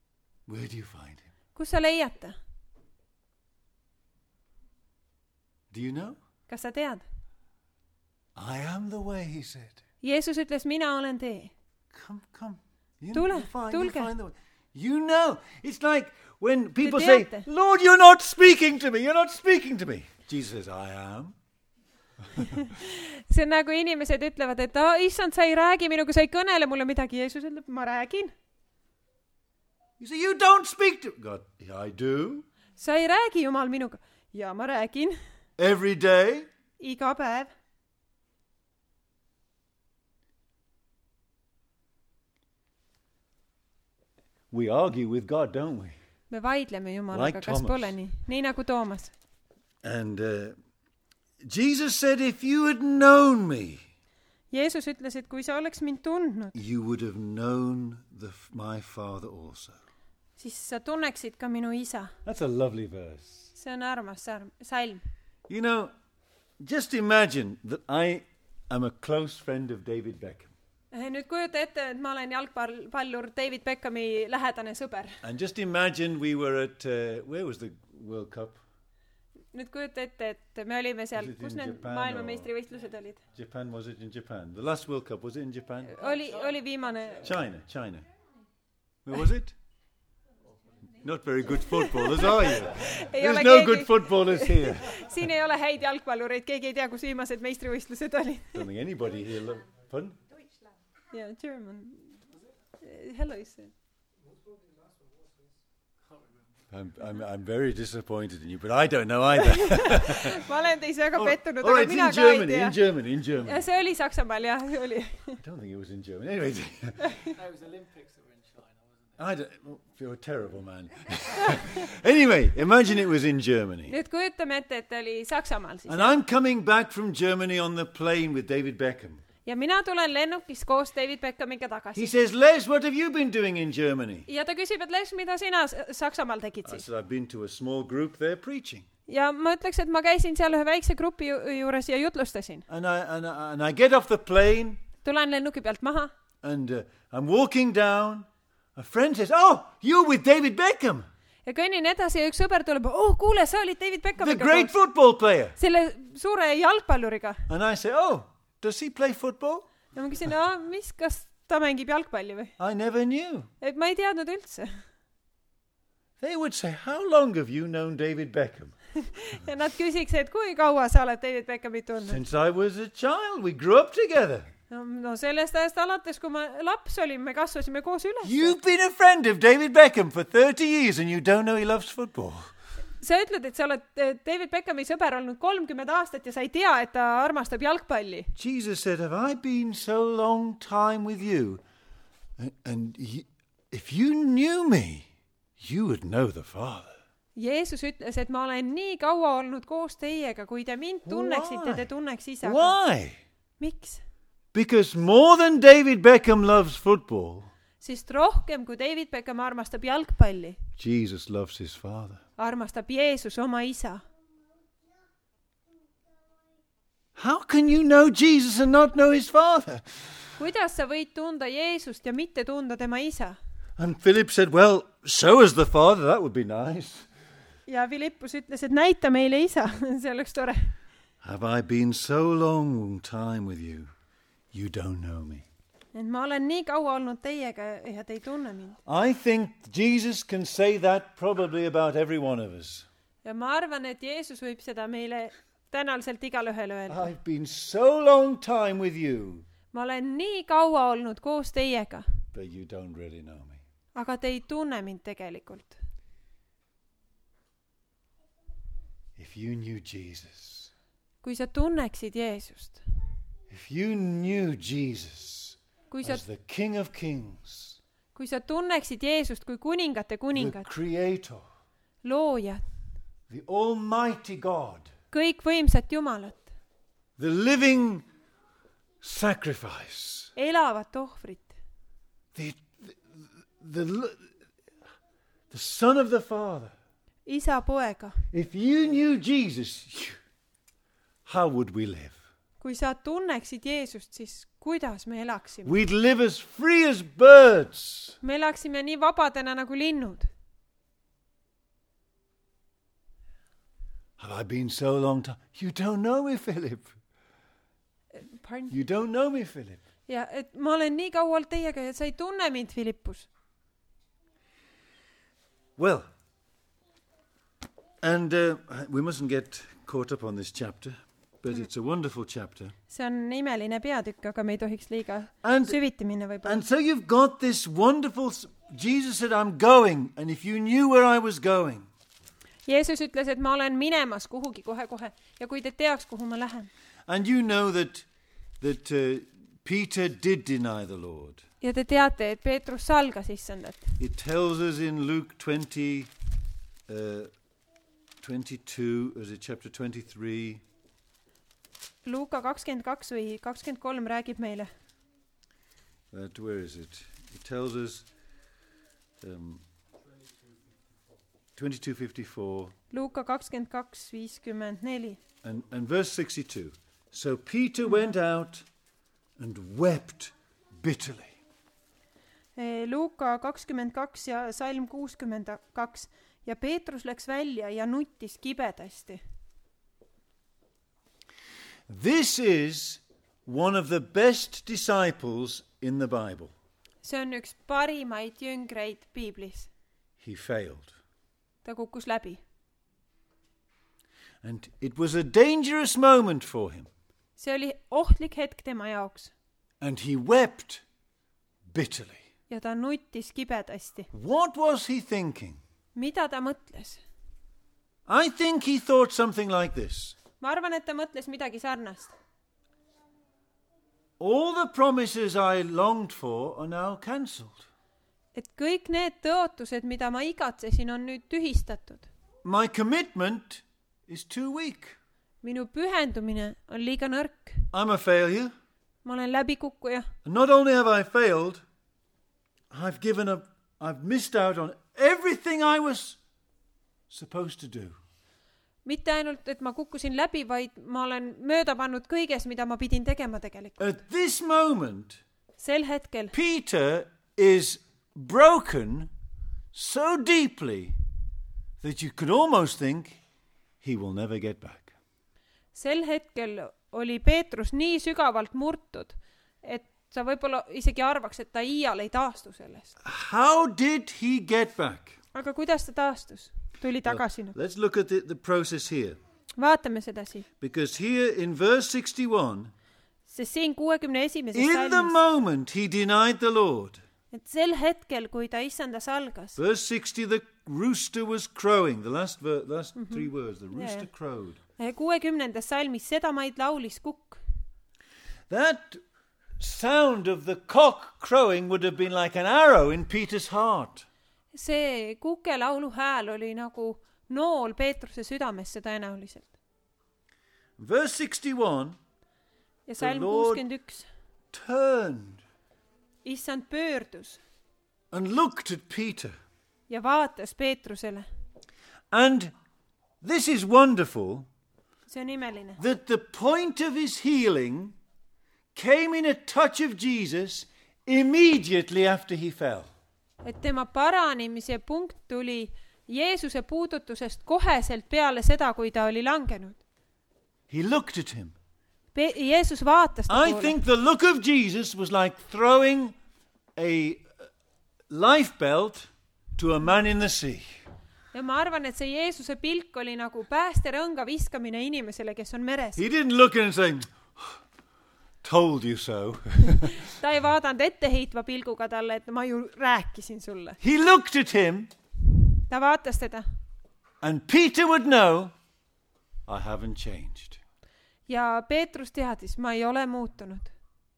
Where do you find him? Kus sa leiad ta? Do you know? kas sa tead? I am the way, he said. Jeesus ütles, mina olen tee. Come, come. You, Tule, you find, tulge. You find the way. You know. It's like when people Te say, teate. Lord, you're not speaking to me. You're not speaking to me. Jesus says, I am. See on nagu inimesed ütlevad, et oh, issand, sa ei räägi minuga, sa ei kõnele mulle midagi. Jeesus ütleb, ma räägin. You say, you don't speak to God. Yeah, I do. Sa ei räägi Jumal minuga. Ja ma räägin. Every day. Iga päev. We argue with God, don't we? Me vaidleme Jumalaga, Like kas Thomas. pole nii? Nii nagu Toomas. And uh, Jesus said, if you had known me, Jeesus ütles, et kui sa oleks mind tundnud, you would have known the, my Father also. siis sa tunneksid ka minu isa. That's a lovely verse. See on armas sarm- salm. You know, just imagine that I am a close friend of David Beckham. Nüüd kujuta ette, et ma olen jalgpallur David Beckhami lähedane sõber. And just imagine we were at, uh, where was the World Cup? Nüüd kujuta ette, et me olime seal, Was it kus in need Japan maailmameistrivõistlused olid? Japan, was it in Japan? The last World Cup, was it in Japan? Oli, oli viimane. China, China. Where was it? Not very good footballers, are you? Ei There's ole no keegi- good footballers here. Siin ei ole häid jalgpallureid, keegi ei tea, kus viimased meistrivõistlused olid. Don't think anybody here lo- Pardon? Yeah, German. Hello, sir. I'm, I'm, I'm very disappointed in you, but I don't know either. Ma olen teis väga pettunud, All aga right, mina in ka ei Germany, tea. in Germany, in Germany. Ja see oli Saksamaal, jah, see oli. I don't think it was in Germany. Anyway, That was Olympics that were in China, wasn't it? I don't. Oh, you're a terrible man. Anyway, imagine it was in Germany. Nüüd kujutame ette, et oli Saksamaal siis. And I'm coming back from Germany on the plane with David Beckham. Ja mina tulen lennukis koos David Beckhamiga He tagasi. says, Les, what have you been doing in Germany? Ja ta küsib, et Les, mida sina S- Saksamaal tegid I siis? said, I've been to a small group there preaching. Ja ma ütleks, et ma käisin seal ühe väikse grupi ju- juures ja jutlustasin. And I, and, I, and I get off the plane Tulen lennuki pealt maha and uh, I'm walking down. A friend says, oh, you're with David Beckham, ja kõnnin edasi ja üks sõber tuleb, oh kuule, sa olid David the Beckhamiga great koos. football player. Selle suure jalgpalluriga. And I say, oh, does he play football? Ja ma küsin, no, mis, kas ta mängib jalgpalli või? I never knew. Et ma ei teadnud üldse. They would say, how long have you known David Beckham? Ja nad küsiks, et kui kaua sa oled David Beckhamit tundnud? Since I was a child, we grew up together. No, no sellest ajast alates, kui ma laps olin, me kasvasime koos üles. You've been a friend of David Beckham for thirty years and you don't know he loves football. Sa ütled, et sa oled eh, David Beckhami sõber olnud kolmkümmend aastat ja sa ei tea, et ta armastab jalgpalli. Jesus said, have I been so long time with you? And, and you, if you knew me, you would know the Father. Jeesus ütles, et ma olen nii kaua olnud koos teiega, kui te mind tunneksite, Why? te tunneks isa ka. Why? Miks? Because more than David Beckham loves football, Sest rohkem, kui David Beckham armastab jalgpalli, Jesus loves his Father. armastab Jeesus oma isa. How can you know Jesus and not know his Father? Kuidas sa võid tunda Jeesust ja mitte tunda tema isa? And Philip said, well, show us the Father, that would be nice. Ja Philippus ütles, et näita meile isa, see oleks tore. Have I been so long time with you, you don't know me. Et ma olen nii kaua olnud teiega ja te ei tunne mind. I think Jesus can say that probably about every one of us. Ja ma arvan, et Jeesus võib seda meile tänaliselt igale ühele öelda. I've been so long time with you, Ma olen nii kaua olnud koos teiega, but you don't really know me. aga te ei tunne mind tegelikult. If you knew Jesus, Kui sa tunneksid Jeesust, if you knew Jesus kui sa, as the King of Kings, kui sa tunneksid Jeesust kui kuningate the kuningat, Creator, loojat, the Almighty God, kõikvõimsat Jumalat, the living sacrifice, elavat ohvrit, the, the, the, the Son of the Father. isa poega. If you knew Jesus, how would we live? Kui sa tunneksid Jeesust, siis kuidas me elaksime? We'd live as free as birds. Me elaksime nii vabadena nagu linnud. Have I been so long time? You don't know me, Philip. Pardon? You don't know me, Philip. Ja et ma olen nii kaua olnud teiega ja sa ei tunne mind, Philippus. Well, and uh, we mustn't get caught up on this chapter, but it's a wonderful chapter. See on imeline peatükk, aga me ei tohiks liiga And, süviti minna and võib-olla. so you've got this wonderful... s- Jesus said, I'm going, and if you knew where I was going, Jeesus ütles, et ma olen minemas kuhugi kohe-kohe ja kui te teaks, kuhu ma lähen. and you know that that uh, Peter did deny the Lord. Ja te teate, et Peetrus salgas issandat. It tells us in Luke twenty, uh, twenty-two, or is it chapter twenty-three? Luuka kakskümmend kaks või kakskümmend kolm räägib meile. That, where is it? It tells us um, twenty-two fifty-four Luuka kakskümmend kaks viiskümmend neli. and, and verse sixty-two. So Peter went out and wept bitterly. Luuka kakskümmend kaks ja salm kuuskümmend kaks. Ja Peetrus läks välja ja nuttis kibedasti. This is one of the best disciples in the Bible. See on üks parimaid jüngreid Piiblis. He failed. Ta kukkus läbi. And it was a dangerous moment for him. See oli ohtlik hetk tema jaoks. And he wept bitterly. Ja ta nuttis kibedasti. What was he thinking? Mida ta mõtles? I think he thought something like this. Ma arvan, et ta mõtles midagi sarnast. All the promises I longed for are now cancelled. Et kõik need tõotused, mida ma igatsesin, on nüüd tühistatud. My commitment is too weak. Minu pühendumine on liiga nõrk. I'm a failure. Ma olen läbikukkuja. And not only have I failed, I've given up, I've missed out on everything I was supposed to do. Mitte ainult, et ma kukkusin läbi, vaid ma olen mööda pannud kõiges, mida ma pidin tegema tegelikult. At this moment, Sel hetkel Peter is broken so deeply that you could almost think he will never get back. Sel hetkel oli Peetrus nii sügavalt murtud, et sa võib-olla isegi arvaks, et ta iial ei taastu sellest. How did he get back? Aga kuidas ta taastus? Tuli tagasi. Well, let's look at the, the process here. Vaatame seda siin. Because here in verse sixty-one, Sest siin kuuekümne esimese in the salmis, moment he denied the Lord. et sel hetkel, kui ta issanda salgas, Verse sixty, the rooster was crowing. The last, ver- last mm-hmm. three words, the rooster Yeah. crowed. kuuekümnendas salmis sedamaid laulis kukk. That sound of the cock crowing would have been like an arrow in Peter's heart. See kukelaulu hääl oli nagu nool Peetruse südamesse tõenäoliselt. Verse sixty-one, Ja salm The Lord- kuuskümmend üks. turned Issand pöördus and looked at Peter. ja vaatas Peetrusele. And this is wonderful, See on imeline. that the point of his healing came in a touch of Jesus immediately after he fell. Et tema paranemise punkt tuli Jeesuse puudutusest koheselt peale seda, kui ta oli langenud. He looked at him. Pe- Jeesus vaatas ta I poole. think the look of Jesus was like throwing a life belt to a man in the sea. Ja ma arvan, et see Jeesuse pilk oli nagu päästerõnga viskamine inimesele, kes on meres. He didn't look at him and say, told you so. Ta ei vaadanud etteheitva pilguga talle, et ma ju rääkisin sulle. He looked at him, Ta vaatas teda and Peter would know, I haven't changed. ja Peetrus teadis, ma ei ole muutunud.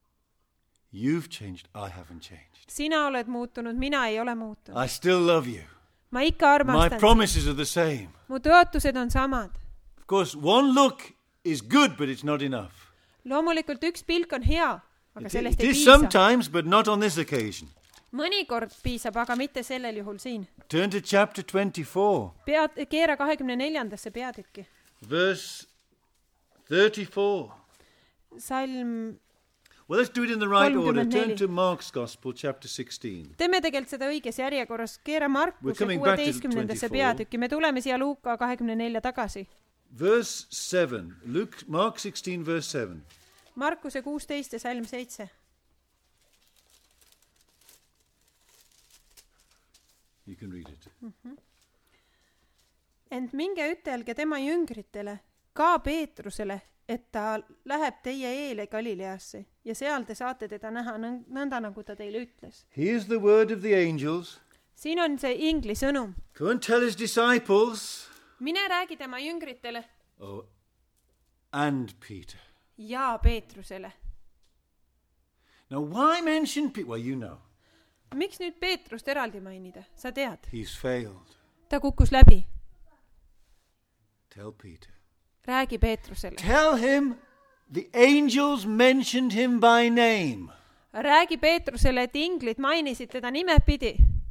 You've changed, I haven't changed. Sina oled muutunud, mina ei ole muutunud. I still love you. Ma ikka My armastan sind. promises are the same. Mu tõotused on samad. Of course, one look is good, but it's not enough. Loomulikult üks pilk on hea, aga It, sellest it ei is piisa. sometimes, but not on this occasion. Mõnikord piisab, aga mitte sellel juhul siin. Turn to chapter twenty-four, Pead, keera kahekümne neljandasse peatükki. verse thirty-four. Salm, Well, let's do it in the right order. kolmkümmend Turn neli. to Mark's Gospel, chapter sixteen. teeme tegelikult seda õiges järjekorras. Keera We're Markuse coming back to kuueteistkümnendasse twenty-four. peatükki. Me tuleme siia Luuka kahekümne nelja tagasi. verse seven. Luke, Mark sixteen, verse seven. Markuse kuusteist ja salm seitse. You can read it. Mm-hmm. Ent minge ütelge tema jüngritele, ka Peetrusele, et ta läheb teie eele Galileasse ja seal te saate teda näha nõnda, nagu ta teile ütles. Here's the word of the angels. Siin on see ingli sõnum. Go and tell his disciples. Mine räägi tema jüngritele. Oh, and Peter. Ja Peetrusele. Now why mention Peter? Well, you know. Miks nüüd Peetrust eraldi mainida? Sa tead. He's failed. Ta kukkus läbi. Tell Peter. Räägi Peetrusele. Tell him the angels mentioned him by name. Räägi Peetrusele, et inglid mainisid teda nimepidi.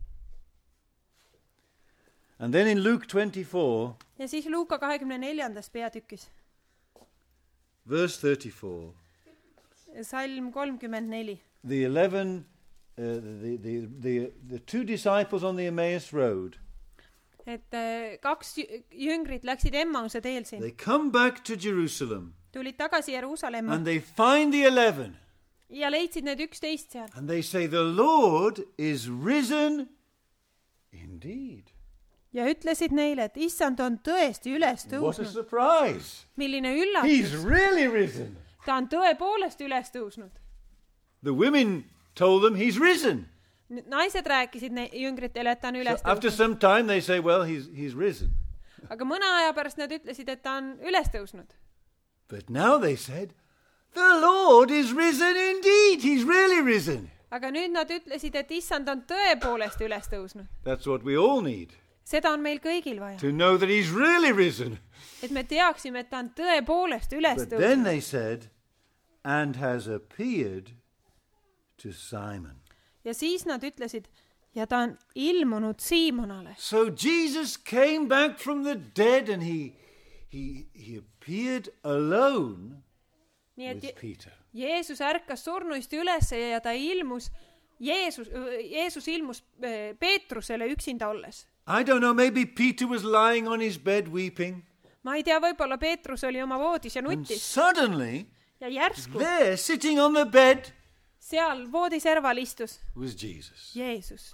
And then in Luke twenty-four. Ja siis Luuka kahekümne neljandas peatükis. Verse thirty-four. Salm kolmkümmend neli. The eleven, uh, the, the, the, the two disciples on the Emmaus road. Et äh, kaks jüngrit läksid Emmause teel siin. They come back to Jerusalem. Tulid tagasi Jeruusalemma. And they find the eleven. Ja leidsid need üksteist seal. And they say, the Lord is risen indeed. Ja ütlesid neile, et issand on tõesti üles What a tõusnud. surprise. Milline He's üllatus. really risen. Ta on tõepoolest üles tõusnud. The women told them he's risen. Naised rääkisid ne- jüngritele, et ta on üles So after tõusnud. some time they say, well, he's, he's risen. Aga mõne aja pärast nad ütlesid, et ta on üles tõusnud. But now they said, the Lord is risen indeed. He's really risen. Aga nüüd nad ütlesid, et issand on tõepoolest üles tõusnud. That's what we all need, Seda on meil kõigil vaja. to know that he's really risen. Et me teaksime, et ta on tõepoolest üles But then tõusnud. they said, and has appeared to Simon. Ja siis nad ütlesid, ja ta on ilmunud Siimonale. So Jesus came back from the dead and he, he, he appeared alone Nii et with Peter. Jeesus ärkas surnuist üles ja ta ilmus, Jeesus, Jeesus ilmus äh, Peetrusele üksinda olles. I don't know, maybe Peter was lying on his bed weeping. Ma ei tea, võib-olla Peetrus oli oma voodis ja And nuttis. suddenly, Ja järsku there, sitting on the bed, seal voodiserval istus was Jesus. Jeesus.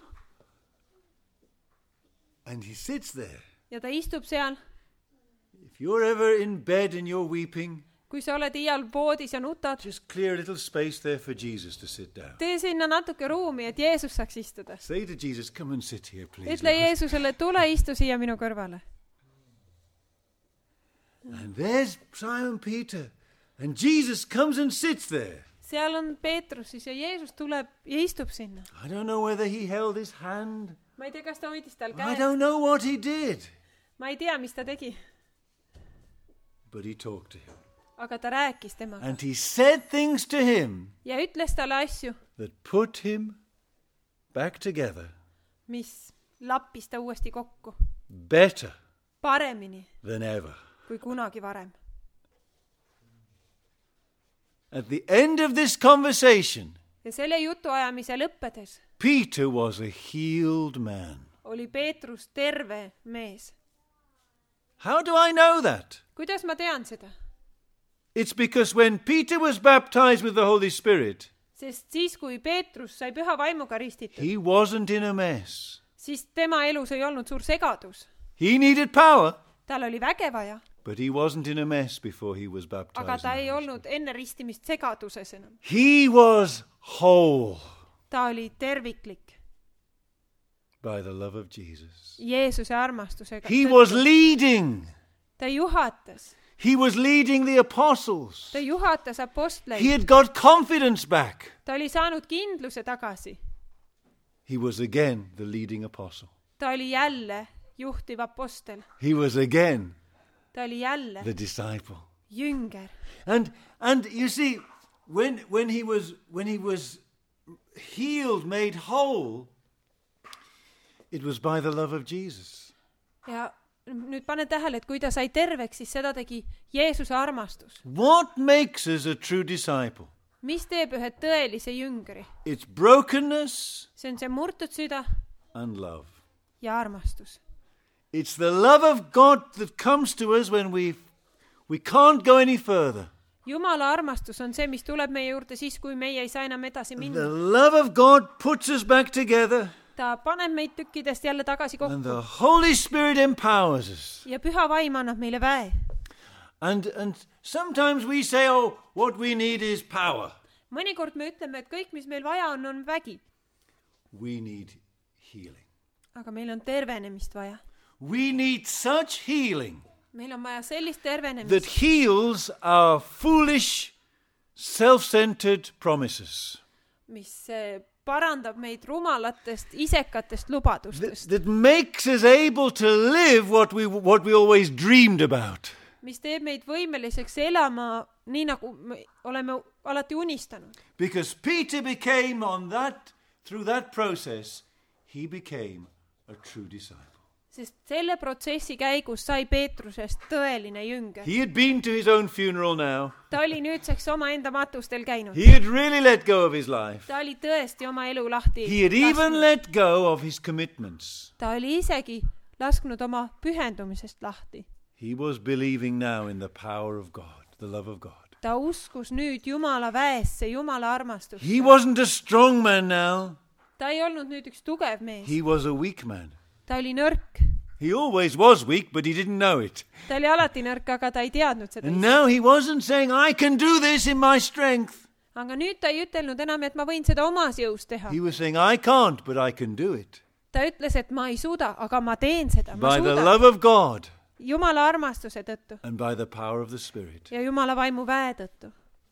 And he sits there. Ja ta istub seal. If you're ever in bed and you're weeping, Kui sa oled iial voodis ja nutad, just clear a little space there for Jesus to sit down. tee sinna natuke ruumi, et Jeesus saaks istuda. Say to Jesus, come and sit here, please. Ütle Lord." Jeesusele, tule istu siia minu kõrvale. And there's Simon Peter. And Jesus comes and sits there. Seal on Peetrus siis ja Jeesus tuleb ja istub sinna. I don't know whether he held his hand. Ma ei tea, kas ta hoidis tal I käes. don't know what he did. Ma ei tea, mis ta tegi. But he talked to him. Aga ta rääkis temaga. And he said things to him Ja ütles talle asju, that put him back together mis lappis ta uuesti kokku. better Paremini than ever. kui kunagi varem. At the end of this conversation, Ja selle jutuajamise lõppedes Peter was a healed man. oli Peetrus terve mees. How do I know that? Kuidas ma tean seda? It's because when Peter was baptized with the Holy Spirit, Sest siis, kui Peetrus sai püha vaimuga ristitud, he wasn't in a mess. siis tema elus ei olnud suur segadus. He needed power, Tal oli väge vaja, but he wasn't in a mess before he was baptized. aga ta in the ei Holy olnud enne ristimist segaduses enam. Spirit. He was whole Ta oli terviklik by the love of Jesus. Jeesuse armastusega. He was leading. Ta juhatas. He was leading the apostles. Ta juhatas He apostleid. had got confidence back. Ta oli saanud kindluse tagasi. He was again the leading apostle. Ta oli jälle juhtiv apostel. He was again Ta oli jälle the disciple. jünger. And and you see, when when he was when he was healed, made whole, it was by the love of Jesus. Ja nüüd pane tähele, et kui ta sai terveks, siis seda tegi Jeesuse armastus. What makes us a true disciple? Mis teeb ühe tõelise jüngri? It's brokenness See on see murtud süda and love. ja armastus. It's the love of God that comes to us when we've We can't go any further. Jumala armastus on see, mis tuleb meie juurde siis, kui meie ei saa enam edasi The minna. love of God puts us back together, Ta paneb meid tükkidest jälle tagasi and kokku the Holy Spirit empowers us. ja püha vaim annab meile väe. And and sometimes we say, oh, what we need is power. Mõnikord me ütleme, et kõik, mis meil vaja on, on vägi. We need healing. Aga meil on tervenemist vaja. We need such healing Meil on vaja sellist tervenemist, that heals our foolish, self-centered promises. mis eh, parandab meid rumalatest, isekatest That, lubadustest, that makes us able to live what we what we always dreamed about. mis teeb meid võimeliseks elama nii, nagu me oleme alati unistanud. Because Peter became on that, through that process, he became a true disciple. Sest selle protsessi käigus sai Peetrusest tõeline jünger. He had been to his own funeral now. Ta oli nüüdseks omaenda matustel käinud. He had really let go of his life. Ta oli tõesti oma elu lahti He had even lasknud. let go of his commitments. Ta oli isegi lasknud oma pühendumisest lahti. He was believing now in the power of God, the love of God. Ta uskus nüüd Jumala väesse, Jumala armastusse. He wasn't a strong man now. Ta ei olnud nüüd üks tugev mees. He was a weak man. Ta oli nõrk. He always was weak, but he didn't know it. Ta oli alati nõrk, aga ta ei teadnud seda. And now he wasn't saying, I can do this in my strength. Aga nüüd ta ei ütelnud enam, et ma võin seda omas jõus teha. He was saying, I can't, but I can do it. Ta ütles, et ma ei suuda, aga ma teen seda. Ma By the suudan. love of God Jumala armastuse tõttu and by the power of the Spirit. ja Jumala vaimu väe tõttu.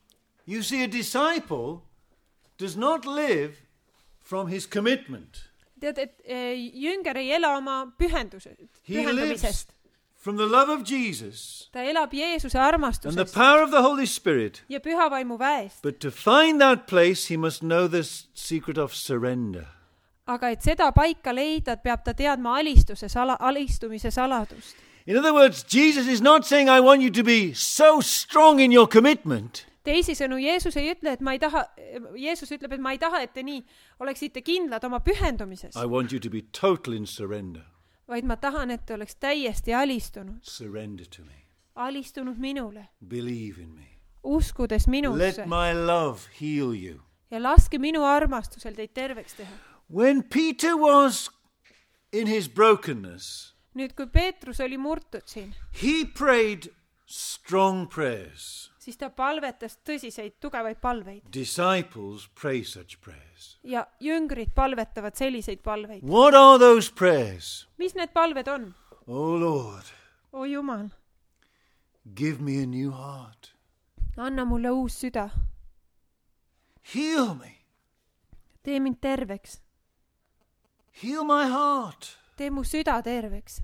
You see, a disciple does not live from his commitment. Tead, et eh, jünger ei ela oma pühenduse, He lives pühendumisest. from the love of Jesus Ta elab Jeesuse and the armastusest power of the Holy Spirit. ja püha vaimu väest. But to find that place, he must know the s- secret of surrender. Aga et seda paika leida, peab ta teadma alistuse sala, alistumise saladust. In other words, Jesus is not saying, I want you to be so strong in your commitment Teisisõnu, Jeesus ei ütle, et ma ei taha, Jeesus ütleb, et ma ei taha, et te nii oleksite kindlad oma pühendumises, I want you to be total in surrender. vaid ma tahan, et te oleks täiesti alistunud, Surrender to me. alistunud minule, Believe in me. uskudes Let minusse my love heal you. ja laske minu armastusel teid terveks teha. When Peter was in his brokenness, Nüüd, kui Peetrus oli murtud siin, he prayed strong prayers. siis ta palvetas tõsiseid, tugevaid palveid Disciples pray such prayers. ja jüngrid palvetavad selliseid palveid. What are those prayers? Mis need palved on? Oh Lord, O Jumal, give me a new heart. anna mulle uus süda, Heal me. tee mind terveks, Heal my heart. tee mu süda terveks.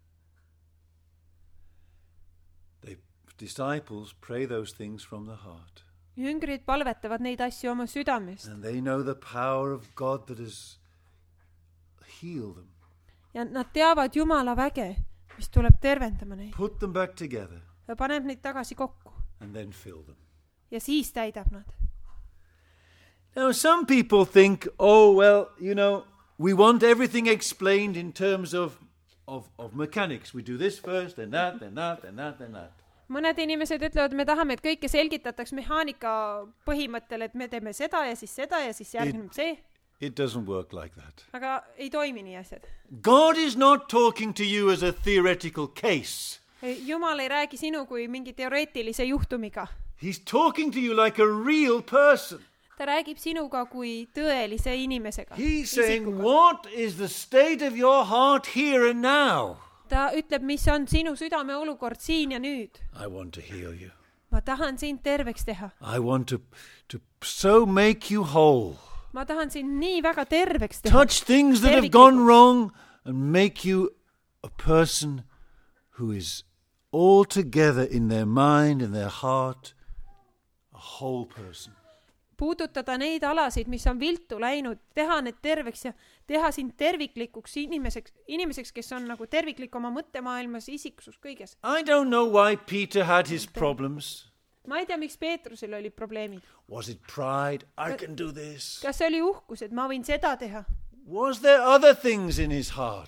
The disciples pray those things from the heart. Jüngrid palvetavad neid asju oma südamest And they know the power of God that has healed them. ja nad teavad Jumala väge, mis tuleb tervendama neid Put them back together ja paneb neid tagasi kokku and then fill them. ja siis täidab nad. Now, some people think, oh, well, you know, we want everything explained in terms of, of, of mechanics. We do this first, then that, then that, then that, then that. Mõned inimesed ütlevad, me tahame, et kõike selgitataks mehaanika põhimõttel, et me teeme seda ja siis seda ja siis järgneb see. It doesn't work like that. Aga ei toimi nii asjad. God is not talking to you as a theoretical case. Jumal ei räägi sinu kui mingi teoreetilise juhtumiga. He's talking to you like a real person. Ta räägib sinuga kui tõelise inimesega. He's saying, isikuga. what is the state of your heart here and now? Ta ütleb, mis on sinu südame olukord siin ja nüüd. I want to heal you. Ma tahan sind terveks teha. I want to, to so make you whole. Ma tahan sind nii väga terveks teha. Touch things that have gone wrong and make you a person who is altogether in their mind and their heart, a whole person. Puudutada neid alasid, mis on viltu läinud, teha need terveks ja teha sind terviklikuks inimeseks, inimeseks, kes on nagu terviklik oma mõttemaailmas, isiksus, kõiges. I don't know why Peter had his problems. Ma ei tea, miks Peetrusel oli probleemid. Was it pride? I can do this. Kas see oli uhkus, et ma võin seda teha? Was there other things in his heart?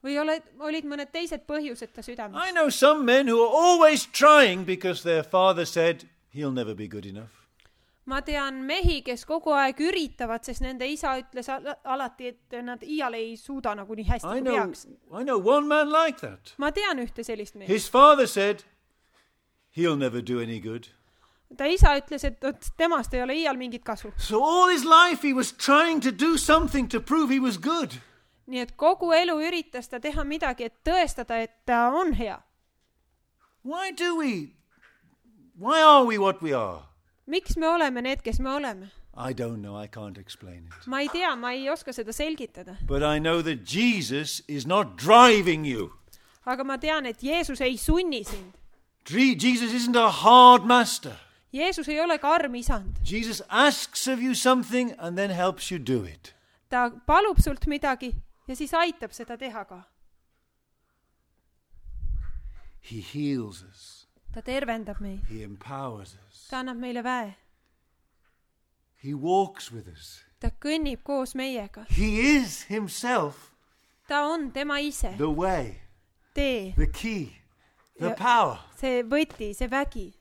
või oled, olid mõned teised põhjused ta südames? I know some men who are always trying because their father said he'll never be good enough. ma tean mehi, kes kogu aeg üritavad, sest nende isa ütles al- alati, et nad iial ei suuda nagu nii hästi I kui know, peaks. I know one man like that. ma tean ühte sellist meest. His father said he'll never do any good. ta isa ütles, et ot, temast ei ole iial mingit kasu. So all his life he was trying to do something to prove he was good. nii et kogu elu üritas ta teha midagi, et tõestada, et ta on hea. Why do we? Why are we what we are? miks me oleme need, kes me oleme? I don't know, I can't explain it. ma ei tea, ma ei oska seda selgitada. But I know that Jesus is not driving you. aga ma tean, et Jeesus ei sunni sind. Dre- Jesus isn't a hard master. Jeesus ei ole karm isand. Jesus asks of you something and then helps you do it. ta palub sult midagi ja siis aitab seda teha ka. He heals us. ta tervendab meid. He empowers us. ta annab meile väe. He walks with us. ta kõnnib koos meiega. He is himself ta on tema ise. the way, tee, the key, the Ja- power. see võti, see vägi.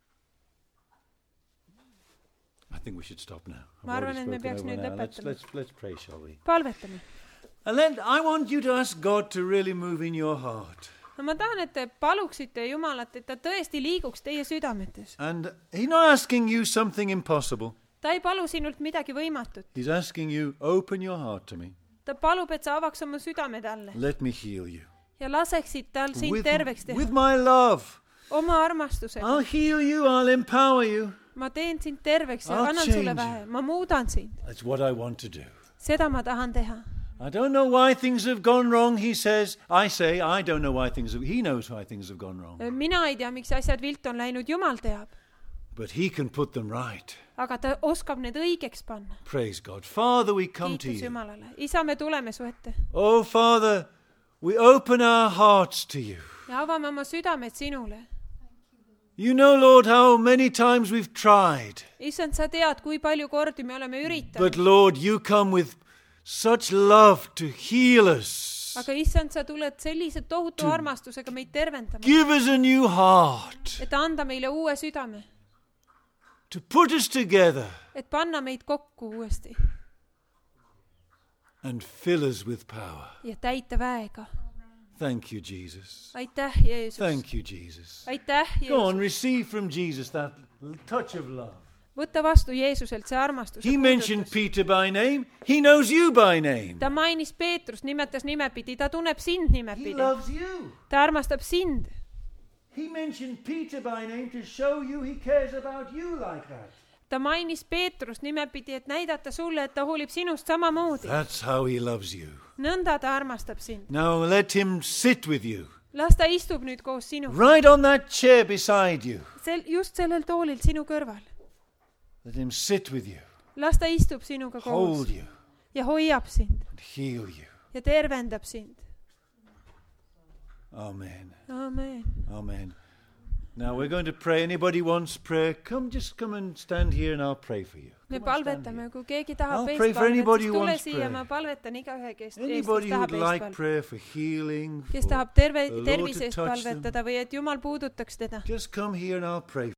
I think we should stop now. I've Ma arvan, already et me spoken peaks over nüüd now. Let's, lõpetama. let's, let's pray, shall we? palvetame. And then I want you to ask God to really move in your heart. no ma tahan, et te paluksite Jumalat, et ta tõesti liiguks teie südametes. And he's not asking you something impossible. ta ei palu sinult midagi võimatut. He's asking you, open your heart to me. ta palub, et sa avaks oma südame talle Let me heal you. ja laseksid tal sind With, terveks teha. with my love. oma armastusega. I'll heal you. I'll empower you. ma teen sind terveks ja I'll annan change sulle you. vähe. ma muudan sind. That's what I want to do. seda ma tahan teha. I don't know why things have gone wrong, he says. I say, I don't know why things have... He knows why things have gone wrong. mina ei tea, miks asjad viltu on läinud, Jumal teab. But he can put them right. aga ta oskab need õigeks panna. Praise God. Father, we come to kiitus you. Jumalale. isa, me tuleme su ette Oh, Father, we open our hearts to you. ja avame oma südamed sinule. You know, Lord, how many times we've tried. issand, sa tead, kui palju kordi me oleme üritanud. But Lord, you come with such love to heal us. aga issand, sa tuled sellise tohutu armastusega meid tervendama. Give us a new heart. et anda meile uue südame. To put us together. et panna meid kokku uuesti. And fill us with power. ja täita väega. Thank you, Jesus. aitäh, Jeesus. Thank you, Jesus. aitäh, Go on, Jeesus. receive from Jesus that touch of love. võta vastu Jeesuselt see armastus. He mentioned Peter by name. He knows you by name. ta mainis Peetrust, nimetas nimepidi, ta tunneb sind He nimepidi. loves you. ta armastab sind. He mentioned Peter by name to show you he cares about you like that. ta mainis Peetrust nimepidi, et näidata sulle, et ta hoolib sinust samamoodi. That's how he loves you. nõnda ta armastab sind. Now let him sit with you. las ta istub nüüd koos sinuga. Right on that chair beside you. sel-, just sellel toolil sinu kõrval. Let him sit with you. las ta istub sinuga Hold koos you. ja hoiab sind And heal you. ja tervendab sind. Amen. Amen. Amen. Now we're going to pray. Anybody wants prayer? Come, just come and stand here and I'll pray for you. me Come on, stand palvetame, here. kui keegi tahab I'll eest pray for palvet, anybody siis who tule wants siia, prayer. ma palvetan igaühe, kes, Anybody kes who would tahab eest like palvetada. prayer for healing, kes for tahab terve, the Lord tervise to eest touch them. palvetada või et Jumal puudutaks teda. Just come here and I'll pray.